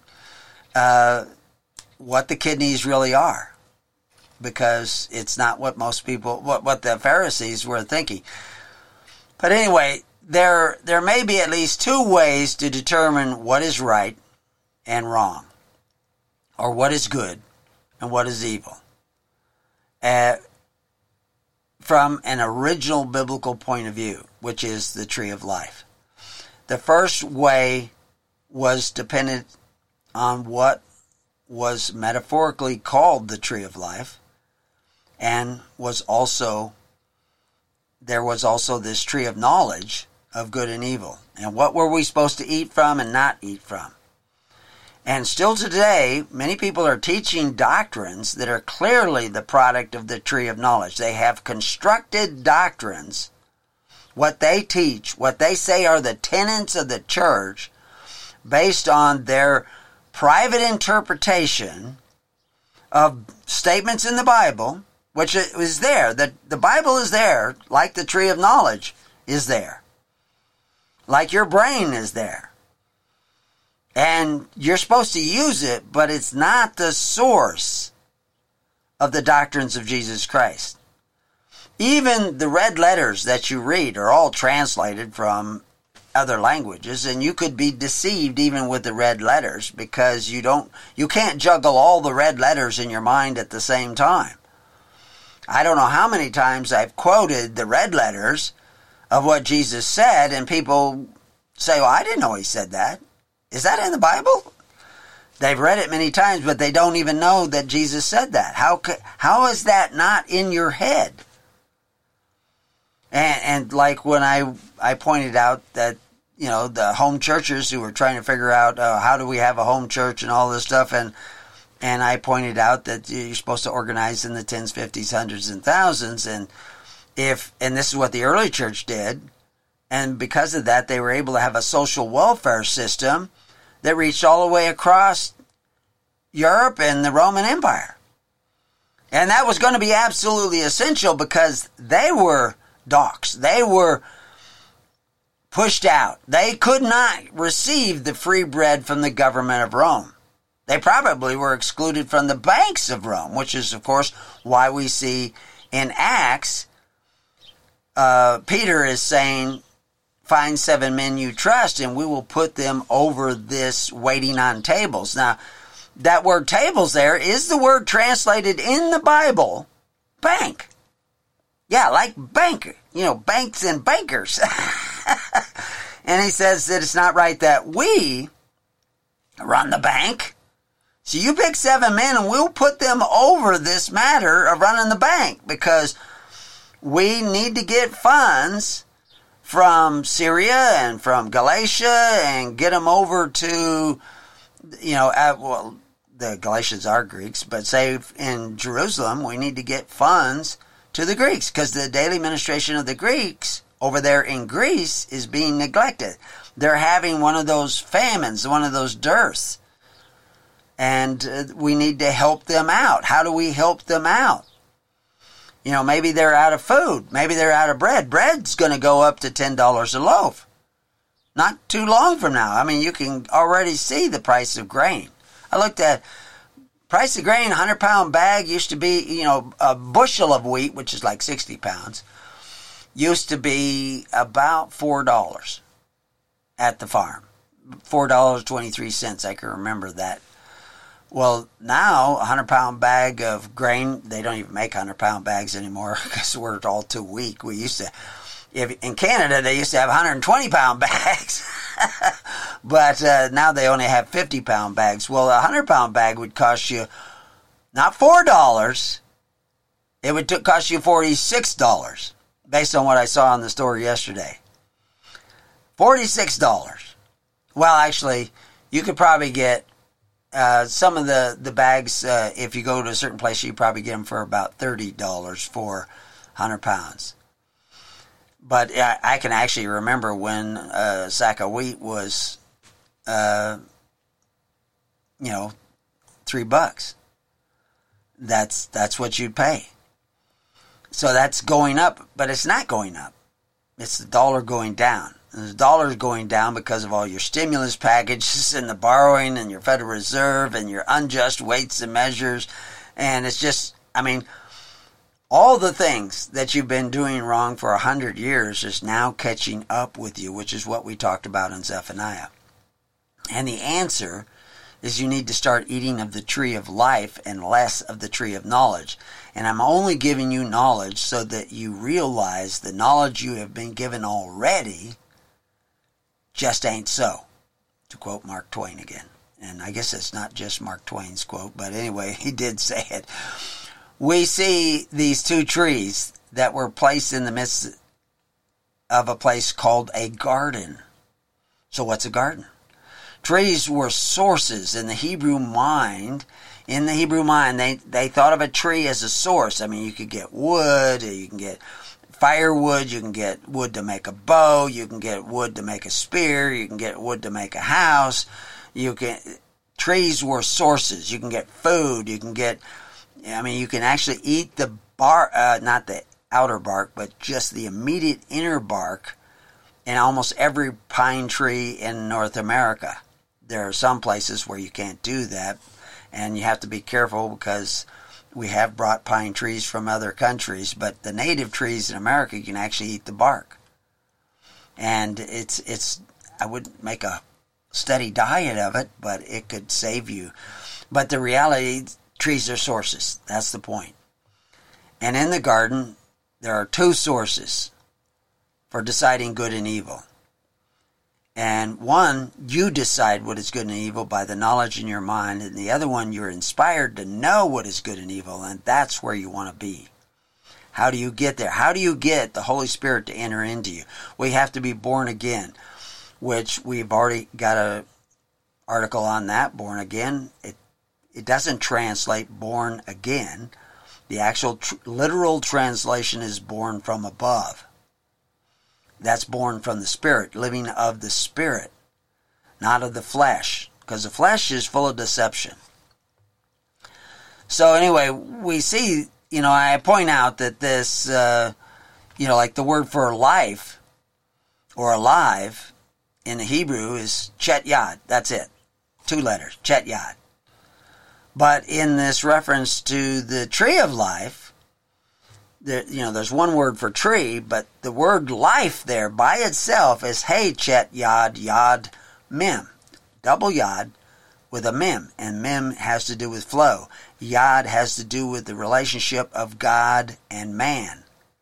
what the kidneys really are, because it's not what most people, what the Pharisees were thinking. But anyway, there may be at least two ways to determine what is right and wrong, or what is good and what is evil, from an original biblical point of view, which is the tree of life. The first way was dependent on what was metaphorically called the tree of life, and there was also this tree of knowledge of good and evil. And what were we supposed to eat from and not eat from? And still today, many people are teaching doctrines that are clearly the product of the tree of knowledge. They have constructed doctrines, what they teach, what they say are the tenets of the church, based on their private interpretation of statements in the Bible, which is there. The Bible is there, like the tree of knowledge is there. Like your brain is there. And you're supposed to use it, but it's not the source of the doctrines of Jesus Christ. Even the red letters that you read are all translated from other languages, and you could be deceived even with the red letters, because you can't juggle all the red letters in your mind at the same time. I don't know how many times I've quoted the red letters of what Jesus said, and people say, well, I didn't know he said that. Is that in the Bible? They've read it many times, but they don't even know that Jesus said that. How is that not in your head? And like when I pointed out that, the home churches who were trying to figure out how do we have a home church and all this stuff, and I pointed out that you're supposed to organize in the tens, fifties, hundreds, and thousands, and this is what the early church did, and because of that, they were able to have a social welfare system that reached all the way across Europe and the Roman Empire. And that was going to be absolutely essential, because they were docs. They were pushed out. They could not receive the free bread from the government of Rome. They probably were excluded from the banks of Rome, which is, of course, why we see in Acts, Peter is saying, find 7 men you trust, and we will put them over this waiting on tables. Now, that word tables there is the word translated in the Bible, bank. Yeah, like banker. Banks and bankers. And he says that it's not right that we run the bank. So you pick 7 men and we'll put them over this matter of running the bank, because we need to get funds from Syria and from Galatia and get them over to, well, the Galatians are Greeks, but say in Jerusalem, we need to get funds to the Greeks because the daily ministration of the Greeks over there in Greece is being neglected. They're having one of those famines, one of those dearths. And we need to help them out. How do we help them out? Maybe they're out of food. Maybe they're out of bread. Bread's going to go up to $10 a loaf. Not too long from now. I mean, you can already see the price of grain. I looked at price of grain, 100-pound bag used to be, a bushel of wheat, which is like 60 pounds, used to be about $4 at the farm. $4.23, I can remember that. Well, now, a 100-pound bag of grain, they don't even make 100-pound bags anymore because we're all too weak. We used to, in Canada, they used to have 120-pound bags. But now they only have 50-pound bags. Well, a 100-pound bag would cost you not $4. It would cost you $46, based on what I saw in the store yesterday. $46. Well, actually, you could probably get some of the bags, if you go to a certain place, you probably get them for about $30 for 100 pounds. But I can actually remember when a sack of wheat was, $3. That's what you'd pay. So that's going up, but it's not going up. It's the dollar going down. And the dollar is going down because of all your stimulus packages and the borrowing and your Federal Reserve and your unjust weights and measures. And it's just, all the things that you've been doing wrong for 100 years is now catching up with you, which is what we talked about in Zephaniah. And the answer is you need to start eating of the tree of life and less of the tree of knowledge. And I'm only giving you knowledge so that you realize the knowledge you have been given already just ain't so, to quote Mark Twain again. And I guess it's not just Mark Twain's quote, but anyway, he did say it. We see these two trees that were placed in the midst of a place called a garden. So what's a garden? Trees were sources in the Hebrew mind. In the Hebrew mind, they thought of a tree as a source. You could get wood, you can get firewood, you can get wood to make a bow, you can get wood to make a spear, you can get wood to make a house. Trees were sources. You can get food, you can get, you can actually eat the bark, not the outer bark, but just the immediate inner bark in almost every pine tree in North America. There are some places where you can't do that, and you have to be careful because we have brought pine trees from other countries, but the native trees in America, you can actually eat the bark. And I wouldn't make a steady diet of it, but it could save you. But the reality, trees are sources. That's the point. And in the garden, there are two sources for deciding good and evil. And one, you decide what is good and evil by the knowledge in your mind. And the other one, you're inspired to know what is good and evil. And that's where you want to be. How do you get there? How do you get the Holy Spirit to enter into you? We have to be born again, which we've already got an article on that, born again. It doesn't translate born again. The actual literal translation is born from above. That's born from the Spirit, living of the Spirit, not of the flesh, because the flesh is full of deception. So anyway, we see, I point out that this, like the word for life or alive in the Hebrew is chet yad. That's it. 2 letters, chet yad. But in this reference to the tree of life, there's one word for tree, but the word life there by itself is hey chet yad yad mem. Double yad with a mem. And mem has to do with flow. Yad has to do with the relationship of God and man.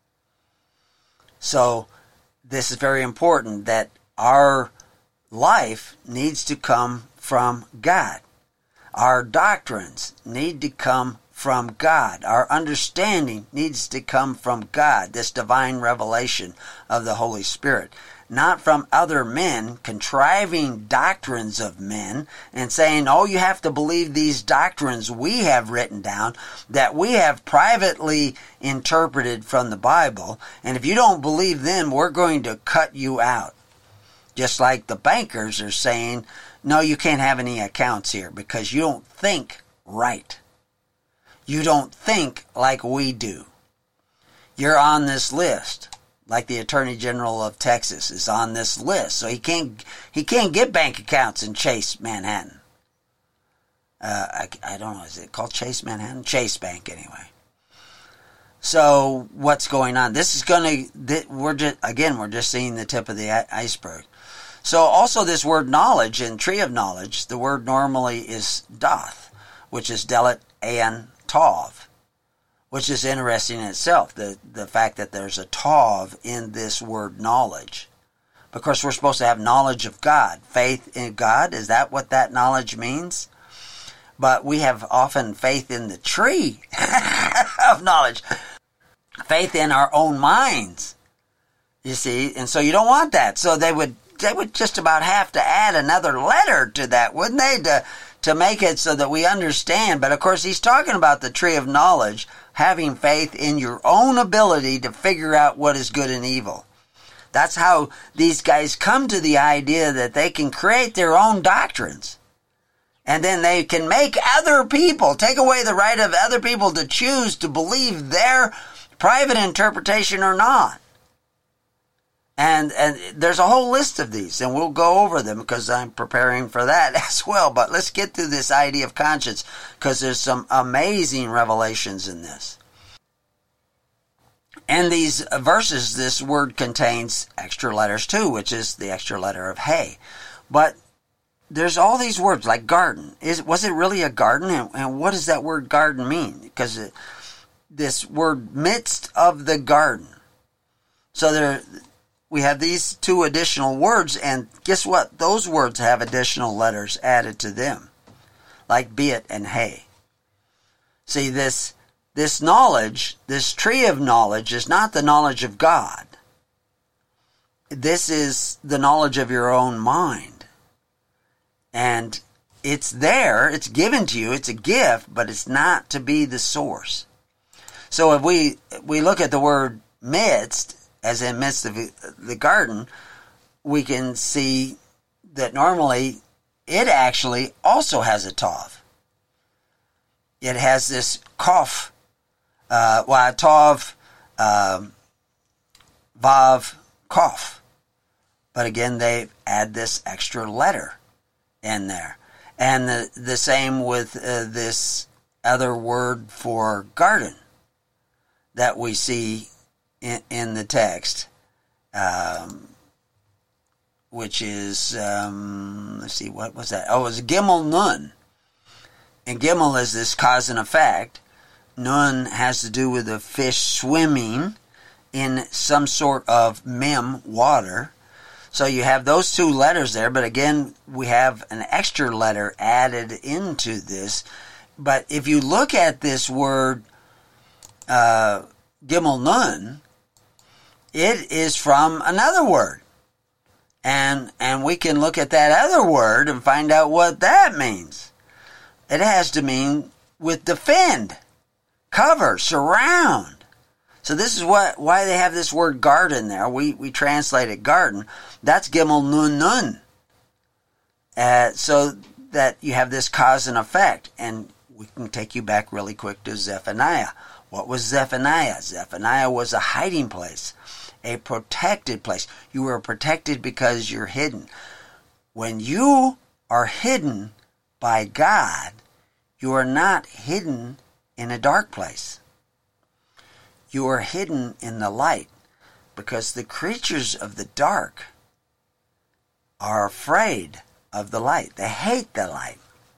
So this is very important that our life needs to come from God. Our doctrines need to come from God. Our understanding needs to come from God, this divine revelation of the Holy Spirit, not from other men contriving doctrines of men and saying, oh, you have to believe these doctrines we have written down that we have privately interpreted from the Bible, and if you don't believe them, we're going to cut you out. Just like the bankers are saying, no, you can't have any accounts here because you don't think right. You don't think like we do. You're on this list, like the Attorney General of Texas is on this list, so he can't get bank accounts in Chase Manhattan. I don't know, is it called Chase Manhattan? Chase Bank, anyway. So what's going on? This is going to, we're just seeing the tip of the iceberg. So also this word knowledge in Tree of Knowledge, the word normally is doth, which is delet and tov, which is interesting in itself, the fact that there's a tov in this word knowledge. Because we're supposed to have knowledge of God, faith in God. Is that what that knowledge means? But we have often faith in the tree of knowledge, faith in our own minds, you see, and so you don't want that. So they would just about have to add another letter to that, wouldn't they, to make it so that we understand. But of course, he's talking about the tree of knowledge, having faith in your own ability to figure out what is good and evil. That's how these guys come to the idea that they can create their own doctrines. And then they can make other people, take away the right of other people to choose to believe their private interpretation or not. And there's a whole list of these, and we'll go over them because I'm preparing for that as well. But let's get to this idea of conscience, because there's some amazing revelations in this. In these verses, this word contains extra letters too, which is the extra letter of He. But there's all these words like garden. Was it really a garden? And what does that word garden mean? Because this word midst of the garden. So we have these two additional words, and guess what? Those words have additional letters added to them, like be it and He. See, this knowledge, this tree of knowledge, is not the knowledge of God. This is the knowledge of your own mind. And it's there, it's given to you, it's a gift, but it's not to be the source. So if we look at the word midst, as in midst of the garden, we can see that normally it actually also has a tov. It has this kof, tov, vav, kof. But again, they add this extra letter in there. And the same with this other word for garden that we see in the text, which is, let's see, what was that? Oh, it was Gimel Nun. And Gimel is this cause and effect. Nun has to do with a fish swimming in some sort of mem, water. So you have those two letters there, but again, we have an extra letter added into this. But if you look at this word, Gimel Nun, it is from another word. And we can look at that other word and find out what that means. It has to mean with defend, cover, surround. So this is why they have this word garden there. We translate it garden. That's Gimel Nun Nun. So that you have this cause and effect. And we can take you back really quick to Zephaniah. What was Zephaniah? Zephaniah was a hiding place, a protected place. You were protected because you're hidden. When you are hidden by God, you are not hidden in a dark place. You are hidden in the light, because the creatures of the dark are afraid of the light. They hate the light.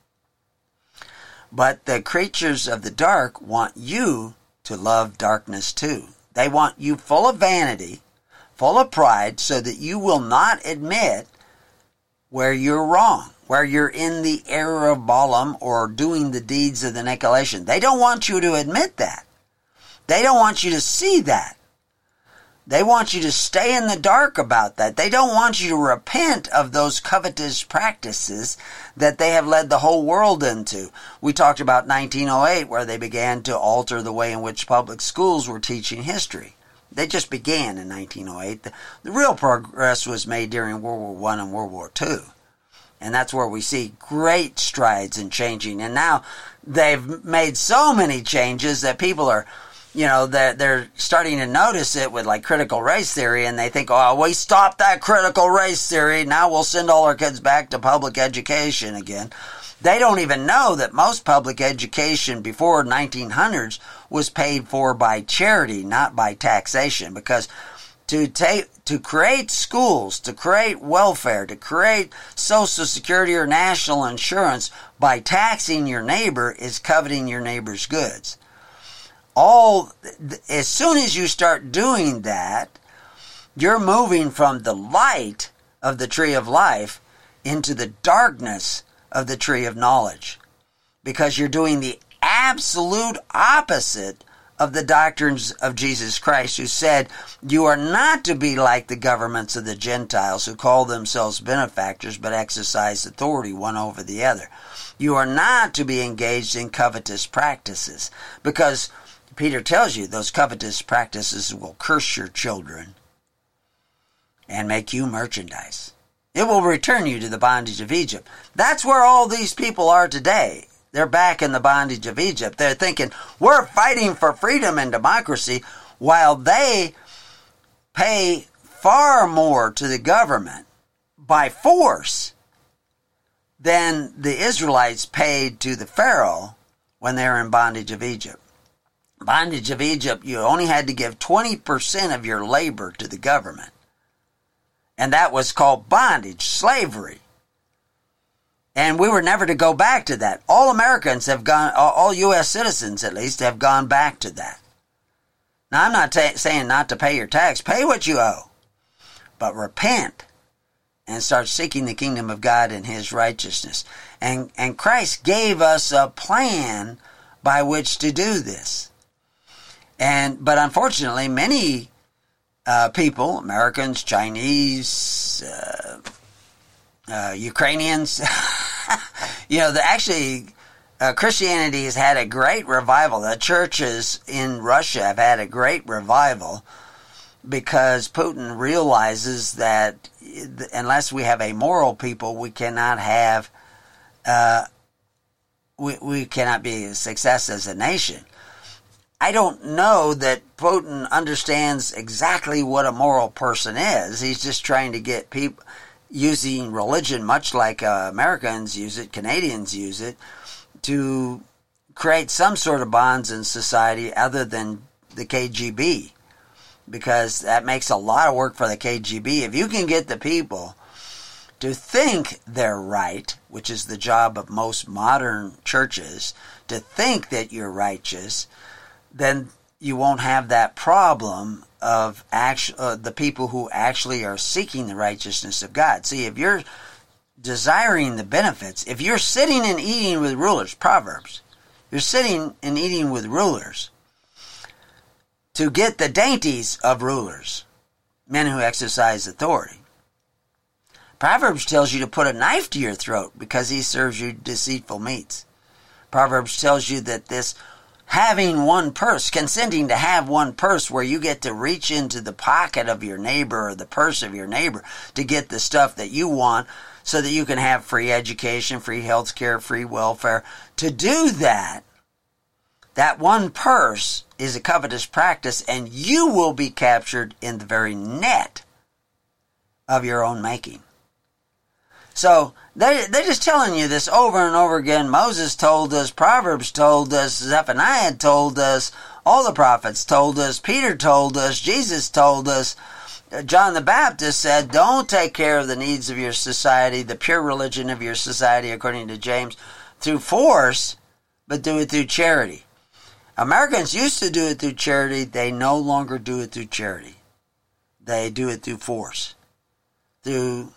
But the creatures of the dark want you to love darkness too. They want you full of vanity, full of pride, so that you will not admit where you're wrong, where you're in the error of Balaam or doing the deeds of the Nicolaitan. They don't want you to admit that. They don't want you to see that. They want you to stay in the dark about that. They don't want you to repent of those covetous practices that they have led the whole world into. We talked about 1908, where they began to alter the way in which public schools were teaching history. They just began in 1908. The real progress was made during World War I and World War II. And that's where we see great strides in changing. And now they've made so many changes that people are, they're starting to notice it with like critical race theory, and they think, oh, we stopped that critical race theory. Now we'll send all our kids back to public education again. They don't even know that most public education before 1900s was paid for by charity, not by taxation, because to create schools, to create welfare, to create Social Security or national insurance by taxing your neighbor is coveting your neighbor's goods. As soon as you start doing that, you're moving from the light of the tree of life into the darkness of the tree of knowledge, because you're doing the absolute opposite of the doctrines of Jesus Christ, who said, you are not to be like the governments of the Gentiles who call themselves benefactors but exercise authority one over the other. You are not to be engaged in covetous practices, because Peter tells you those covetous practices will curse your children and make you merchandise. It will return you to the bondage of Egypt. That's where all these people are today. They're back in the bondage of Egypt. They're thinking, we're fighting for freedom and democracy, while they pay far more to the government by force than the Israelites paid to the Pharaoh when they were in bondage of Egypt. Bondage of Egypt, you only had to give 20% of your labor to the government. And that was called bondage, slavery. And we were never to go back to that. All Americans have gone, all U.S. citizens at least, have gone back to that. Now, I'm not saying not to pay your tax. Pay what you owe. But repent and start seeking the kingdom of God and His righteousness. And Christ gave us a plan by which to do this. But unfortunately, many people, Americans, Chinese, Ukrainians, Christianity has had a great revival. The churches in Russia have had a great revival because Putin realizes that unless we have a moral people, we cannot have, we cannot be a success as a nation. I don't know that Putin understands exactly what a moral person is. He's just trying to get people using religion, much like Americans use it, Canadians use it, to create some sort of bonds in society other than the KGB, because that makes a lot of work for the KGB. If you can get the people to think they're right, which is the job of most modern churches, to think that you're righteous, then you won't have that problem of the people who actually are seeking the righteousness of God. See, if you're desiring the benefits, if you're sitting and eating with rulers, Proverbs, you're sitting and eating with rulers to get the dainties of rulers, men who exercise authority. Proverbs tells you to put a knife to your throat because he serves you deceitful meats. Proverbs tells you that this having one purse, consenting to have one purse where you get to reach into the pocket of your neighbor or the purse of your neighbor to get the stuff that you want so that you can have free education, free health care, free welfare. To do that, that one purse is a covetous practice, and you will be captured in the very net of your own making. So they're just telling you this over and over again. Moses told us, Proverbs told us, Zephaniah told us, all the prophets told us, Peter told us, Jesus told us, John the Baptist said, don't take care of the needs of your society, the pure religion of your society, according to James, through force, but do it through charity. Americans used to do it through charity. They no longer do it through charity. They do it through force, through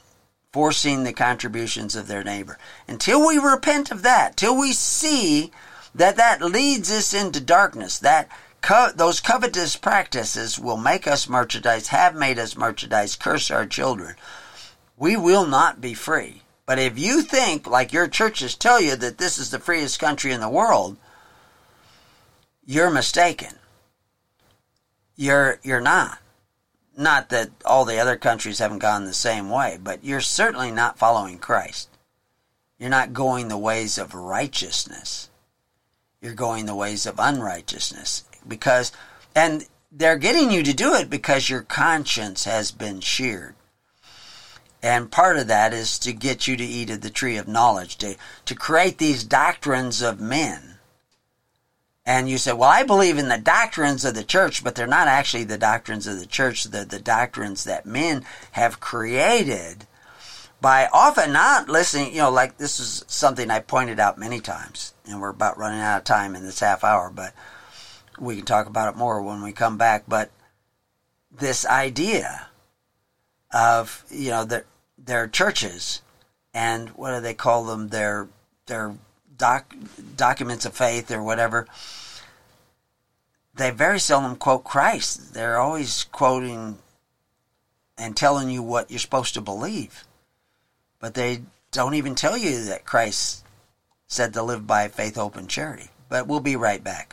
forcing the contributions of their neighbor. Until we repent of that, till we see that leads us into darkness, that those covetous practices will make us merchandise, have made us merchandise, curse our children, we will not be free. But if you think, like your churches tell you, that this is the freest country in the world, you're mistaken. You're not. Not that all the other countries haven't gone the same way, but you're certainly not following Christ. You're not going the ways of righteousness. You're going the ways of unrighteousness. And they're getting you to do it because your conscience has been sheared. And part of that is to get you to eat of the tree of knowledge, to create these doctrines of men. And you say, well, I believe in the doctrines of the church, but they're not actually the doctrines of the church. They're the doctrines that men have created by often not listening. Like this is something I pointed out many times, and we're about running out of time in this half hour, but we can talk about it more when we come back. But this idea of, their churches, and what do they call them? Their documents of faith or whatever, they very seldom quote Christ. They're always quoting and telling you what you're supposed to believe. But they don't even tell you that Christ said to live by faith, hope, and charity. But we'll be right back.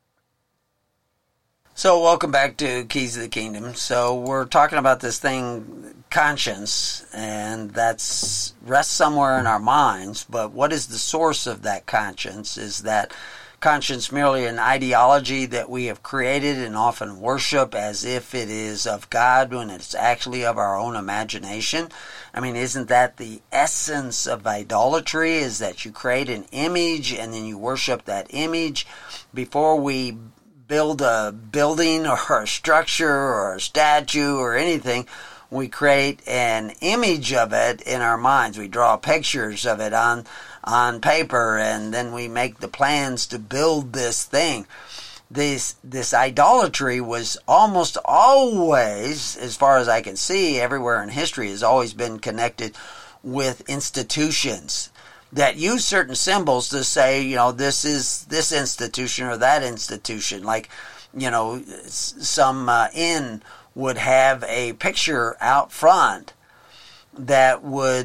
So welcome back to Keys of the Kingdom. So we're talking about this thing, conscience, and that's rests somewhere in our minds. But what is the source of that conscience? Is that conscience merely an ideology that we have created and often worship as if it is of God when it's actually of our own imagination? I mean, isn't that the essence of idolatry, is that you create an image and then you worship that image? Before we build a building or a structure or a statue or anything, we create an image of it in our minds. We draw pictures of it on paper, and then we make the plans to build this thing. This idolatry was almost always, as far as I can see, everywhere in history has always been connected with institutions that use certain symbols to say, this is this institution or that institution. Like, some inn would have a picture out front that would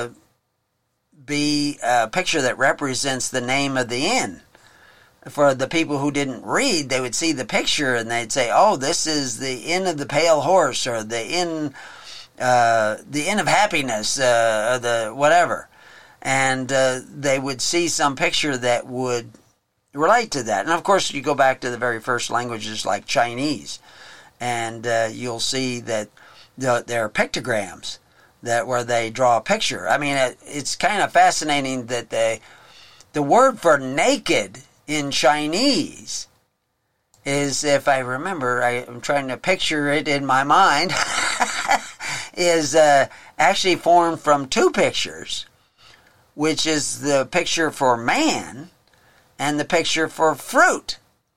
be a picture that represents the name of the inn. For the people who didn't read, they would see the picture and they'd say, oh, this is the Inn of the Pale Horse, or the Inn of Happiness, or the whatever. And they would see some picture that would relate to that. And of course, you go back to the very first languages like Chinese, and you'll see that there are pictograms where they draw a picture. I mean, it's kind of fascinating that the word for naked in Chinese is, if I remember, I'm trying to picture it in my mind, is actually formed from two pictures, which is the picture for man and the picture for fruit.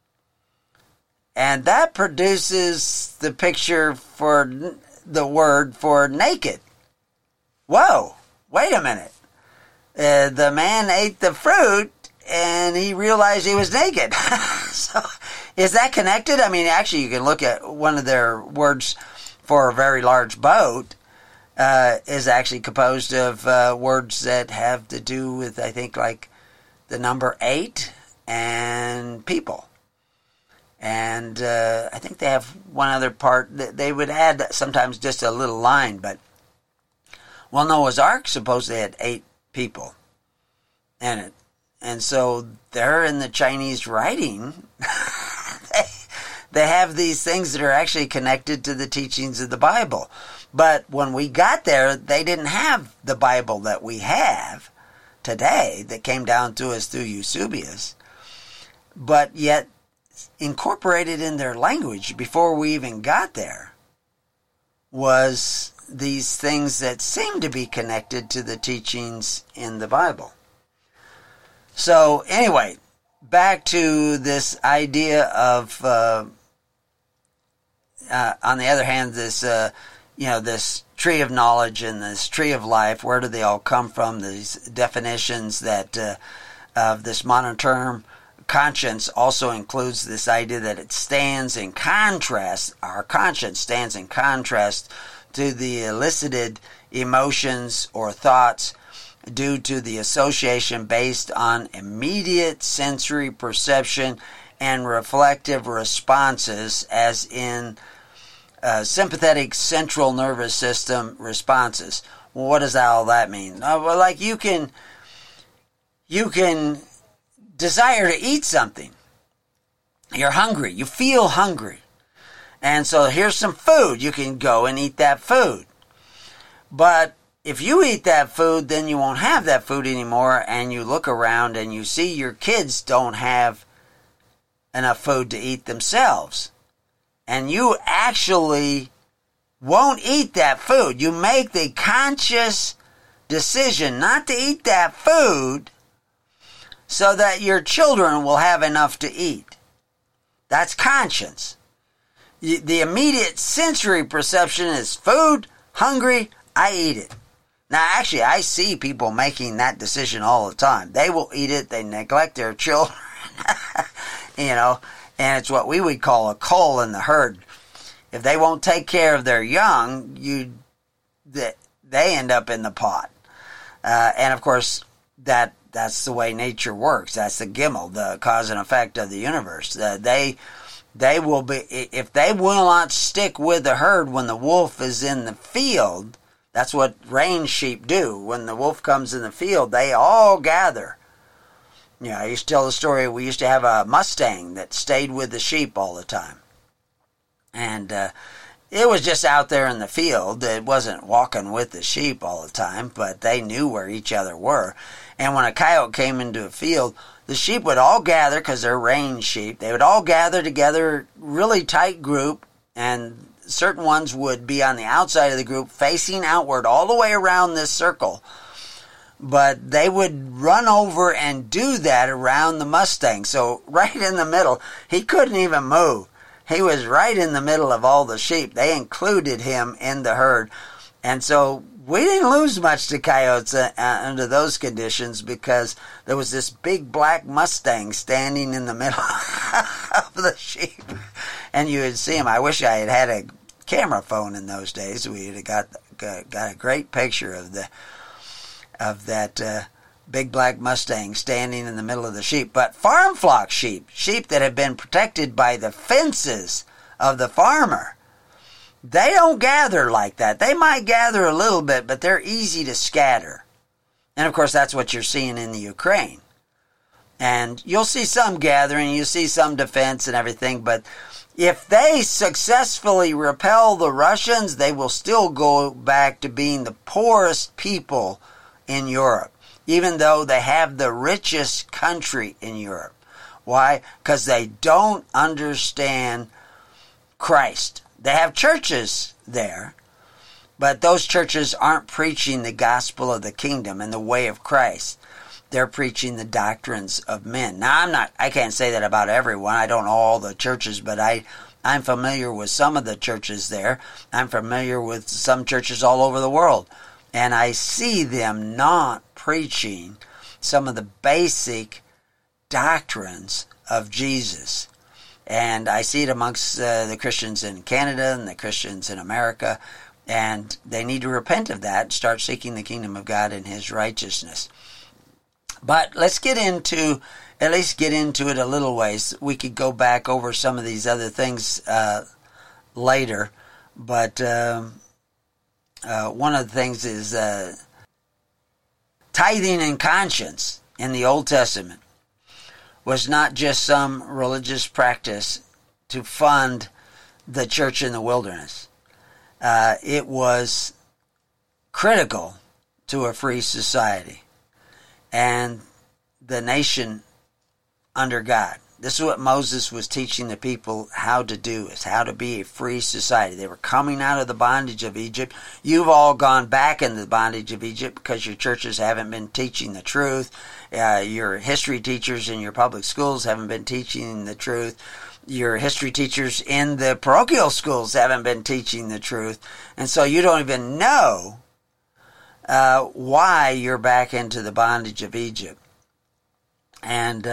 And that produces the picture for the word for naked. Whoa, wait a minute. The man ate the fruit and he realized he was naked. So, is that connected? I mean, actually, you can look at one of their words for a very large boat is actually composed of words that have to do with, I think, like the number 8 and people. And I think they have one other part that they would add sometimes just a little line. But, well, Noah's Ark supposedly had 8 people in it. And so they're in the Chinese writing. They have these things that are actually connected to the teachings of the Bible. But when we got there, they didn't have the Bible that we have today that came down to us through Eusebius. But yet, incorporated in their language before we even got there was these things that seem to be connected to the teachings in the Bible. So anyway, back to this idea of, on the other hand, this this tree of knowledge and this tree of life, where do they all come from? These definitions that of this modern term conscience also includes this idea that it stands in contrast, our conscience stands in contrast to the elicited emotions or thoughts due to the association based on immediate sensory perception and reflective responses, as in sympathetic central nervous system responses. Well, what does all that mean? Well, like you can desire to eat something. You're hungry. You feel hungry. And so here's some food. You can go and eat that food. But if you eat that food, then you won't have that food anymore, and you look around and you see your kids don't have enough food to eat themselves. And you actually won't eat that food. You make the conscious decision not to eat that food so that your children will have enough to eat. That's conscience. The immediate sensory perception is food, hungry, I eat it. Now, actually, I see people making that decision all the time. They will eat it. They neglect their children, and it's what we would call a cull in the herd. If they won't take care of their young, they end up in the pot. And, of course, that's the way nature works. That's the Gimel, the cause and effect of the universe. They will be, if they will not stick with the herd when the wolf is in the field. That's what range sheep do. When the wolf comes in the field, they all gather. I used to tell the story, we used to have a Mustang that stayed with the sheep all the time. And it was just out there in the field. It wasn't walking with the sheep all the time, but they knew where each other were. And when a coyote came into a field, the sheep would all gather, because they're range sheep. They would all gather together, really tight group, and certain ones would be on the outside of the group facing outward all the way around this circle. But they would run over and do that around the Mustang. So right in the middle, he couldn't even move. He was right in the middle of all the sheep. They included him in the herd. And so we didn't lose much to coyotes under those conditions, because there was this big black Mustang standing in the middle of the sheep. And you would see him. I wish I had had a camera phone in those days. We would have got a great picture of that big black Mustang standing in the middle of the sheep. But farm flock sheep that have been protected by the fences of the farmer, they don't gather like that. They might gather a little bit, but they're easy to scatter. And of course, that's what you're seeing in the Ukraine. And you'll see some gathering, you'll see some defense and everything, but if they successfully repel the Russians, they will still go back to being the poorest people in Europe, even though they have the richest country in Europe. Why? Because they don't understand Christ. They have churches there, but those churches aren't preaching the gospel of the kingdom and the way of Christ. They're preaching the doctrines of men. Now, I can't say that about everyone. I don't know all the churches, but I'm familiar with some of the churches there. I'm familiar with some churches all over the world. And I see them not preaching some of the basic doctrines of Jesus. And I see it amongst the Christians in Canada and the Christians in America. And they need to repent of that and start seeking the kingdom of God and His righteousness. But let's at least get into it a little ways. We could go back over some of these other things later. But one of the things is tithing and conscience in the Old Testament was not just some religious practice to fund the church in the wilderness. It was critical to a free society and the nation under God. This is what Moses was teaching the people how to do, is how to be a free society. They were coming out of the bondage of Egypt. You've all gone back into the bondage of Egypt because your churches haven't been teaching the truth. Your history teachers in your public schools haven't been teaching the truth. Your history teachers in the parochial schools haven't been teaching the truth. And so you don't even know why you're back into the bondage of Egypt. And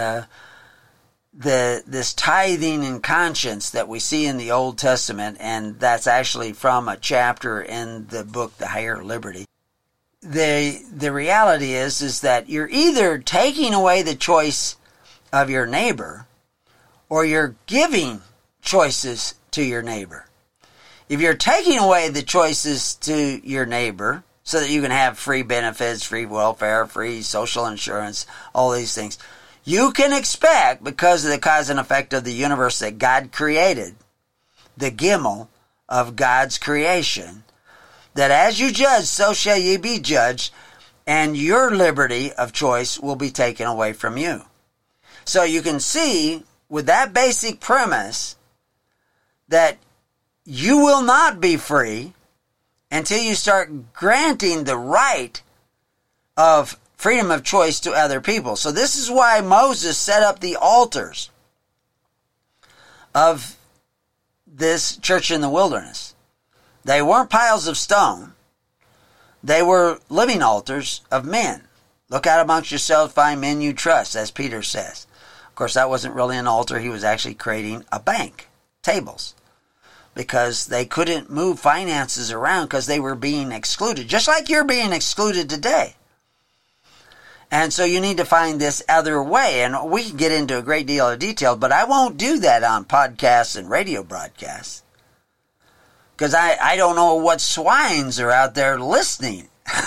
this tithing and conscience that we see in the Old Testament, and that's actually from a chapter in the book, The Higher Liberty. The reality is that you're either taking away the choice of your neighbor, or you're giving choices to your neighbor. If you're taking away the choices to your neighbor so that you can have free benefits, free welfare, free social insurance, all these things, you can expect, because of the cause and effect of the universe that God created, the Gimel of God's creation, that as you judge, so shall ye be judged, and your liberty of choice will be taken away from you. So you can see, with that basic premise, that you will not be free until you start granting the right of freedom of choice to other people. So this is why Moses set up the altars of this church in the wilderness. They weren't piles of stone. They were living altars of men. Look out amongst yourselves, find men you trust, as Peter says. Of course, that wasn't really an altar. He was actually creating a bank, tables, because they couldn't move finances around because they were being excluded, just like you're being excluded today. And so you need to find this other way, and we can get into a great deal of detail, but I won't do that on podcasts and radio broadcasts, because I don't know what swines are out there listening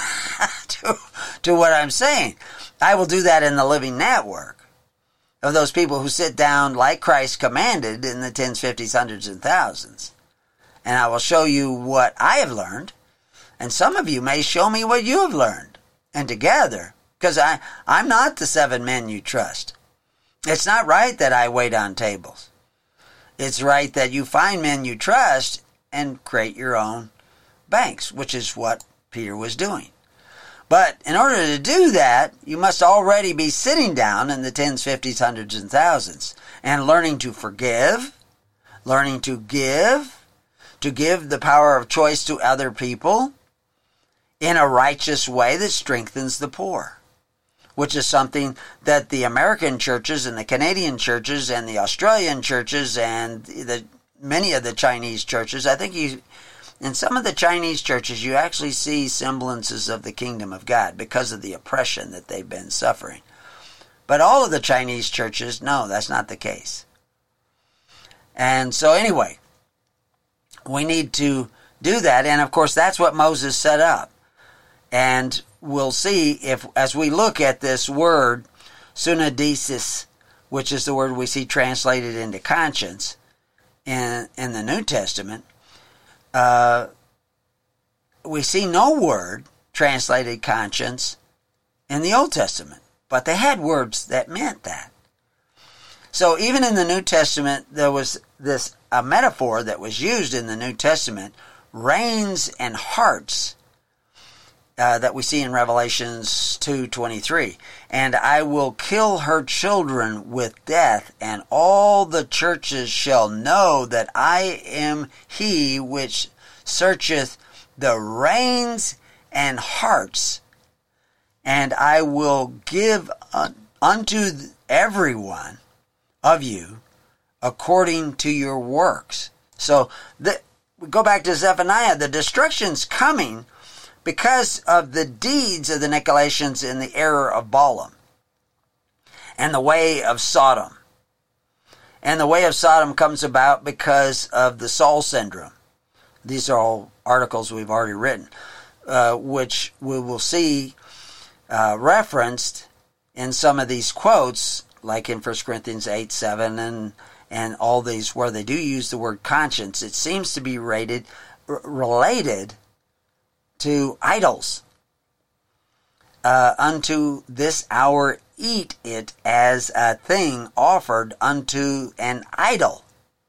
to what I'm saying. I will do that in the Living Network, of those people who sit down like Christ commanded in the tens, fifties, hundreds, and thousands. And I will show you what I have learned, and some of you may show me what you have learned. And together, because I'm not the 7 men you trust. It's not right that I wait on tables. It's right that you find men you trust and create your own banks, which is what Peter was doing. But in order to do that, you must already be sitting down in the tens, fifties, hundreds, and thousands, and learning to forgive, learning to give the power of choice to other people in a righteous way that strengthens the poor, which is something that the American churches and the Canadian churches and the Australian churches and many of the Chinese churches, I think in some of the Chinese churches, you actually see semblances of the kingdom of God because of the oppression that they've been suffering. But all of the Chinese churches, no, that's not the case. And so anyway, we need to do that. And of course, that's what Moses set up. And we'll see if, as we look at this word, sunadesis, which is the word we see translated into conscience in the New Testament, we see no word translated conscience in the Old Testament, but they had words that meant that. So even in the New Testament, there was a metaphor that was used in the New Testament, reins and hearts, that we see in Revelations 2:23. And I will kill her children with death, and all the churches shall know that I am he which searcheth the reins and hearts, and I will give unto everyone of you according to your works. So we go back to Zephaniah. The destruction's coming because of the deeds of the Nicolaitans in the error of Balaam and the way of Sodom. And the way of Sodom comes about because of the Saul syndrome. These are all articles we've already written, which we will see referenced in some of these quotes, like in 1 Corinthians 8:7 and all these where they do use the word conscience. It seems to be related to idols. Unto this hour eat it as a thing offered unto an idol.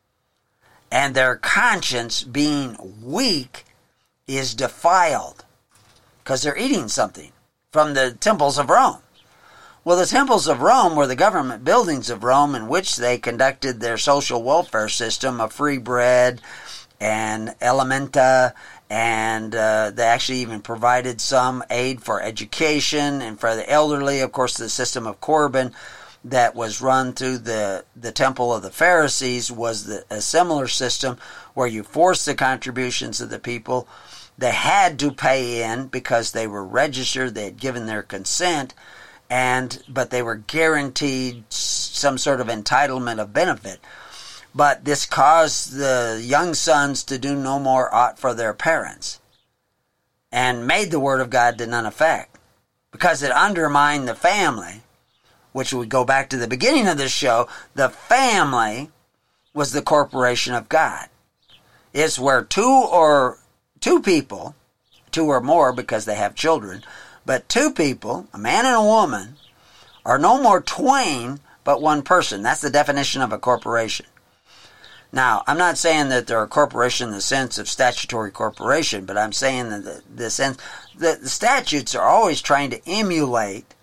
And their conscience, being weak, is defiled. Because they're eating something from the temples of Rome. Well, the temples of Rome were the government buildings of Rome in which they conducted their social welfare system of free bread and alimenta, and they actually even provided some aid for education and for the elderly. Of course, the system of Corban that was run through the temple of the Pharisees was a similar system where you forced the contributions of the people. They had to pay in because they were registered, they had given their consent, but they were guaranteed some sort of entitlement of benefit. But this caused the young sons to do no more aught for their parents, and made the word of God to none effect, because it undermined the family, which would go back to the beginning of this show. The family was the corporation of God. It's where two people, two or more because they have children, but two people, a man and a woman, are no more twain but one person. That's the definition of a corporation. Now, I'm not saying that they're a corporation in the sense of statutory corporation, but I'm saying that the sense that the statutes are always trying to emulate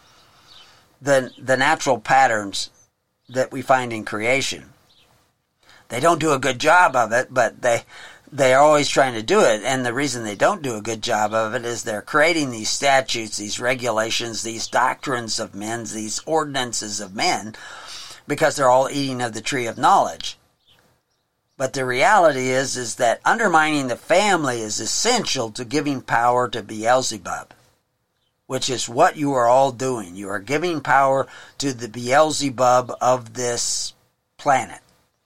the natural patterns that we find in creation. They don't do a good job of it, but they are always trying to do it, and the reason they don't do a good job of it is they're creating these statutes, these regulations, these doctrines of men, these ordinances of men, because they're all eating of the tree of knowledge. But the reality is that undermining the family is essential to giving power to Beelzebub, which is what you are all doing. You are giving power to the Beelzebub of this planet.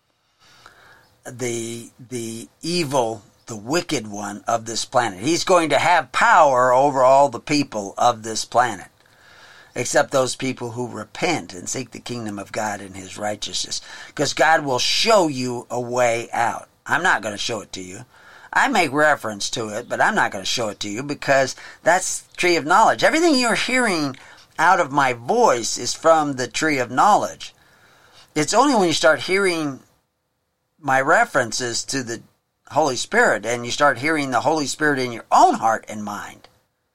The evil, the wicked one of this planet. He's going to have power over all the people of this planet, except those people who repent and seek the kingdom of God and His righteousness. Because God will show you a way out. I'm not going to show it to you. I make reference to it, but I'm not going to show it to you because that's tree of knowledge. Everything you're hearing out of my voice is from the tree of knowledge. It's only when you start hearing my references to the Holy Spirit and you start hearing the Holy Spirit in your own heart and mind,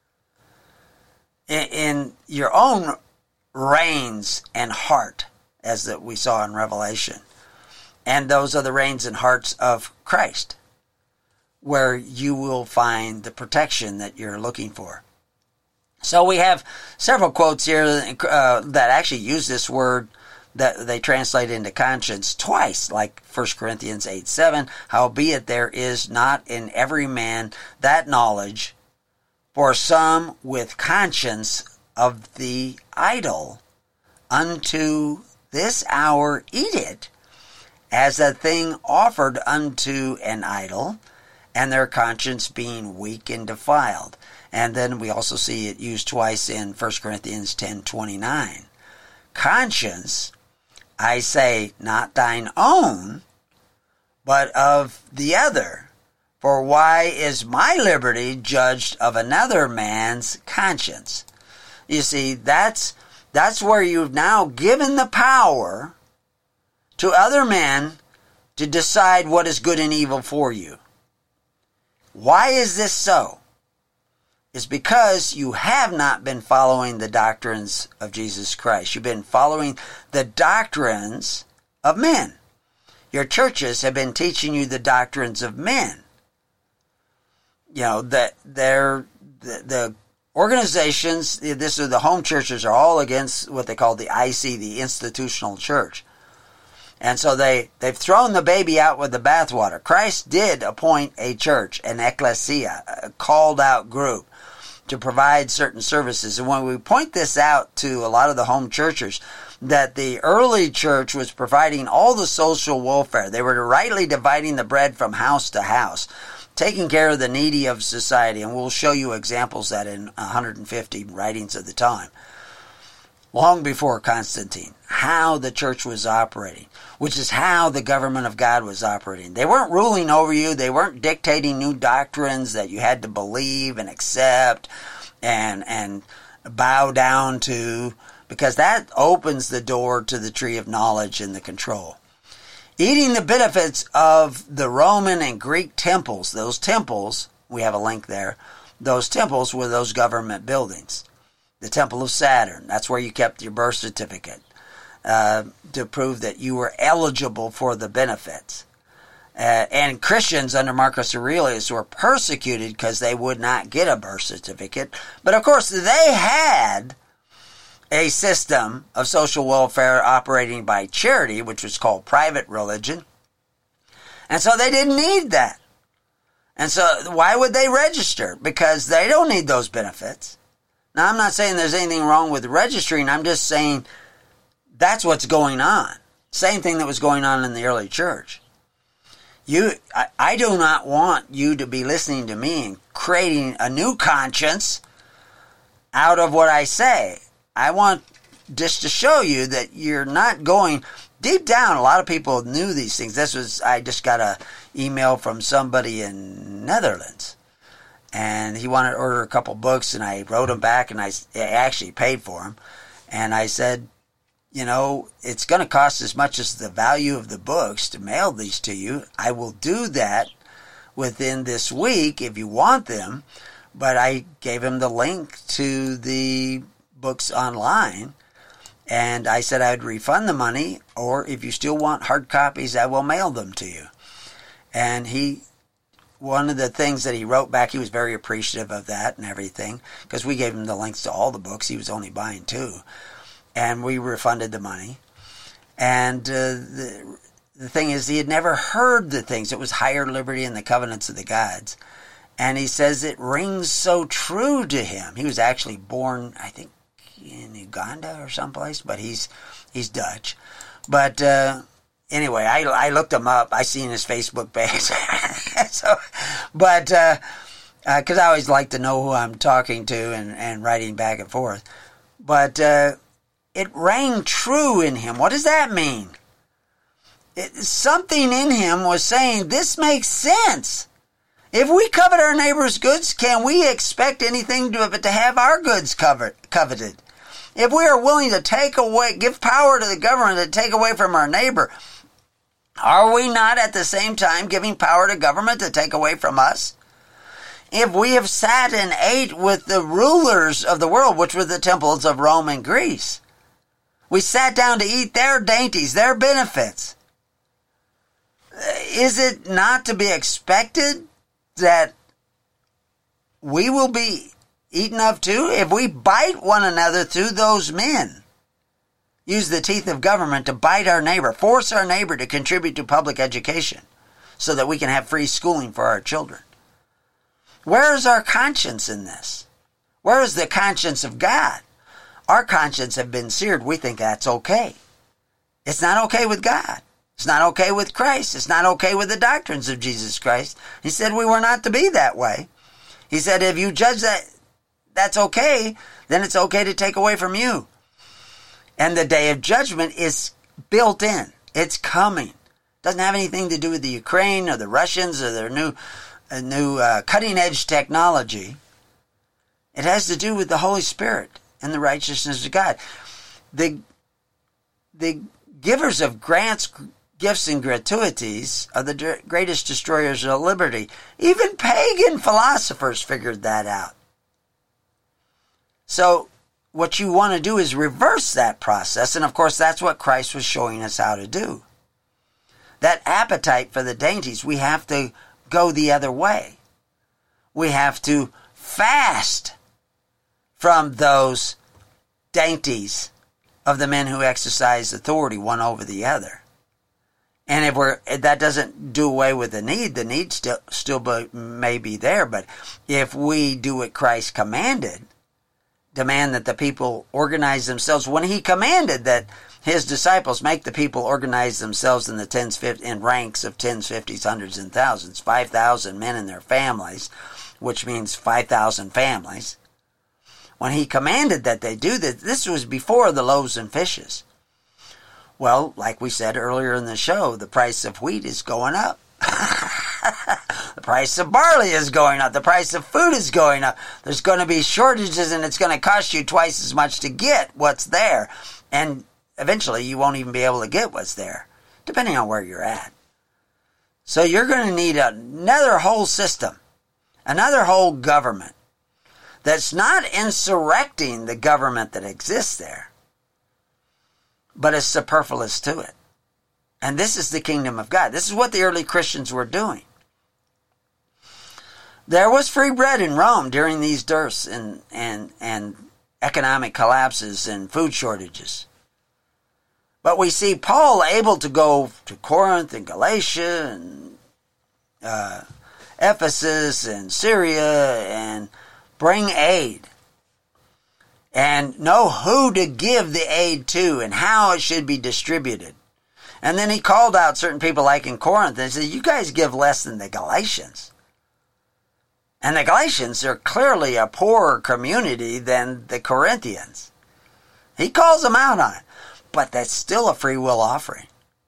in your own reins and heart, as that we saw in Revelation. And those are the reins and hearts of Christ, where you will find the protection that you're looking for. So we have several quotes here that actually use this word that they translate into conscience twice, like 1 Corinthians 8:7, howbeit there is not in every man that knowledge, for some with conscience of the idol unto this hour eat it, as a thing offered unto an idol, and their conscience being weak and defiled. And then we also see it used twice in 1 Corinthians 10:29. Conscience, I say, not thine own, but of the other. For why is my liberty judged of another man's conscience? You see, that's where you've now given the power to other men to decide what is good and evil for you. Why is this so? It's because you have not been following the doctrines of Jesus Christ. You've been following the doctrines of men. Your churches have been teaching you the doctrines of men. You know, that the organizations, the home churches are all against what they call the IC, the institutional church. And so they've thrown the baby out with the bathwater. Christ did appoint a church, an ecclesia, a called out group, to provide certain services. And when we point this out to a lot of the home churches, that the early church was providing all the social welfare. They were rightly dividing the bread from house to house, taking care of the needy of society. And we'll show you examples of that in 150 writings of the time, long before Constantine, how the church was operating, which is how the government of God was operating. They weren't ruling over you. They weren't dictating new doctrines that you had to believe and accept and bow down to, because that opens the door to the tree of knowledge and the control. Eating the benefits of the Roman and Greek temples, those temples, we have a link there, those temples were those government buildings. The Temple of Saturn, that's where you kept your birth certificate to prove that you were eligible for the benefits. And Christians under Marcus Aurelius were persecuted because they would not get a birth certificate. But of course, they had a system of social welfare operating by charity, which was called private religion. And so they didn't need that. And so why would they register? Because they don't need those benefits. Now, I'm not saying there's anything wrong with registering. I'm just saying that's what's going on. Same thing that was going on in the early church. I do not want you to be listening to me and creating a new conscience out of what I say. I want just to show you that you're not going deep down. A lot of people knew these things. I just got an email from somebody in Netherlands, and he wanted to order a couple books, and I wrote him back, and I actually paid for them. And I said, you know, it's going to cost as much as the value of the books to mail these to you. I will do that within this week if you want them. But I gave him the link to the books online, and I said I would refund the money, or if you still want hard copies, I will mail them to you. And one of the things that he wrote back, he was very appreciative of that and everything, because we gave him the links to all the books. He was only buying 2. And we refunded the money. And the thing is, he had never heard the things. It was Higher Liberty and the Covenants of the Gods. And he says it rings so true to him. He was actually born, I think, in Uganda or someplace, but he's Dutch. But anyway, I looked him up. I seen his Facebook page. Because I always like to know who I'm talking to and writing back and forth. But it rang true in him. What does that mean? Something in him was saying, this makes sense. If we covet our neighbor's goods, can we expect anything but to have our goods coveted? If we are willing to give power to the government to take away from our neighbor, are we not at the same time giving power to government to take away from us? If we have sat and ate with the rulers of the world, which were the temples of Rome and Greece, we sat down to eat their dainties, their benefits. Is it not to be expected that we will be eaten of too? If we bite one another through those men, use the teeth of government to bite our neighbor, force our neighbor to contribute to public education so that we can have free schooling for our children. Where is our conscience in this? Where is the conscience of God? Our conscience have been seared. We think that's okay. It's not okay with God. It's not okay with Christ. It's not okay with the doctrines of Jesus Christ. He said we were not to be that way. He said if you judge that's okay, then it's okay to take away from you. And the day of judgment is built in. It's coming. It doesn't have anything to do with the Ukraine or the Russians or their new cutting-edge technology. It has to do with the Holy Spirit and the righteousness of God. The givers of grants, gifts, and gratuities are the greatest destroyers of liberty. Even pagan philosophers figured that out. So what you want to do is reverse that process, and of course that's what Christ was showing us how to do. That appetite for the dainties, we have to go the other way. We have to fast from those dainties of the men who exercise authority one over the other. And if that doesn't do away with the need still may be there. But if we do what Christ commanded, demand that the people organize themselves, when he commanded that his disciples make the people organize themselves in ranks of tens, fifties, hundreds, and thousands, 5,000 men and their families, which means 5,000 families. When he commanded that they do this was before the loaves and fishes. Well, like we said earlier in the show, the price of wheat is going up. The price of barley is going up. The price of food is going up. There's going to be shortages, and it's going to cost you twice as much to get what's there. And eventually you won't even be able to get what's there, depending on where you're at. So you're going to need another whole system, another whole government that's not insurrecting the government that exists there, but is superfluous to it. And this is the kingdom of God. This is what the early Christians were doing. There was free bread in Rome during these dearths and economic collapses and food shortages. But we see Paul able to go to Corinth and Galatia and Ephesus and Syria and bring aid and know who to give the aid to and how it should be distributed. And then he called out certain people like in Corinth and said, you guys give less than the Galatians. And the Galatians are clearly a poorer community than the Corinthians. He calls them out on it. But that's still a free will offering.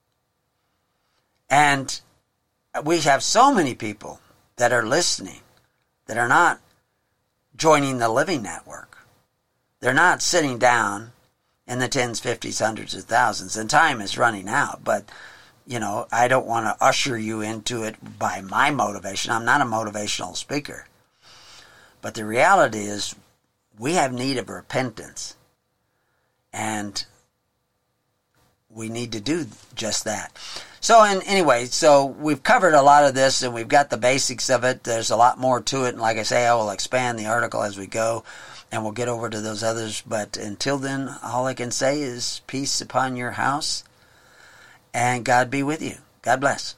And we have so many people that are listening that are not joining the Living Network. They're not sitting down in the tens, fifties, hundreds of thousands. And time is running out. But, I don't want to usher you into it by my motivation. I'm not a motivational speaker. But the reality is we have need of repentance. And we need to do just that. So anyway, we've covered a lot of this and we've got the basics of it. There's a lot more to it. And like I say, I will expand the article as we go and we'll get over to those others. But until then, all I can say is peace upon your house and God be with you. God bless.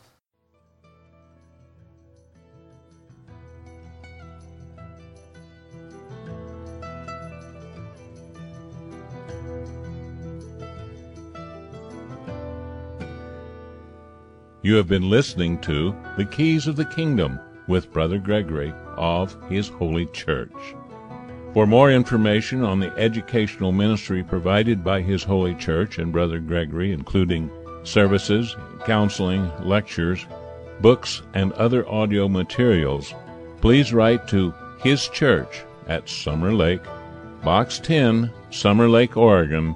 You have been listening to The Keys of the Kingdom with Brother Gregory of His Holy Church. For more information on the educational ministry provided by His Holy Church and Brother Gregory, including services, counseling, lectures, books, and other audio materials, please write to His Church at Summer Lake, Box 10, Summer Lake, Oregon,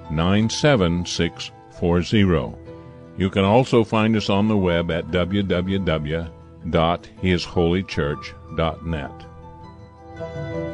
97640. You can also find us on the web at www.hisholychurch.net.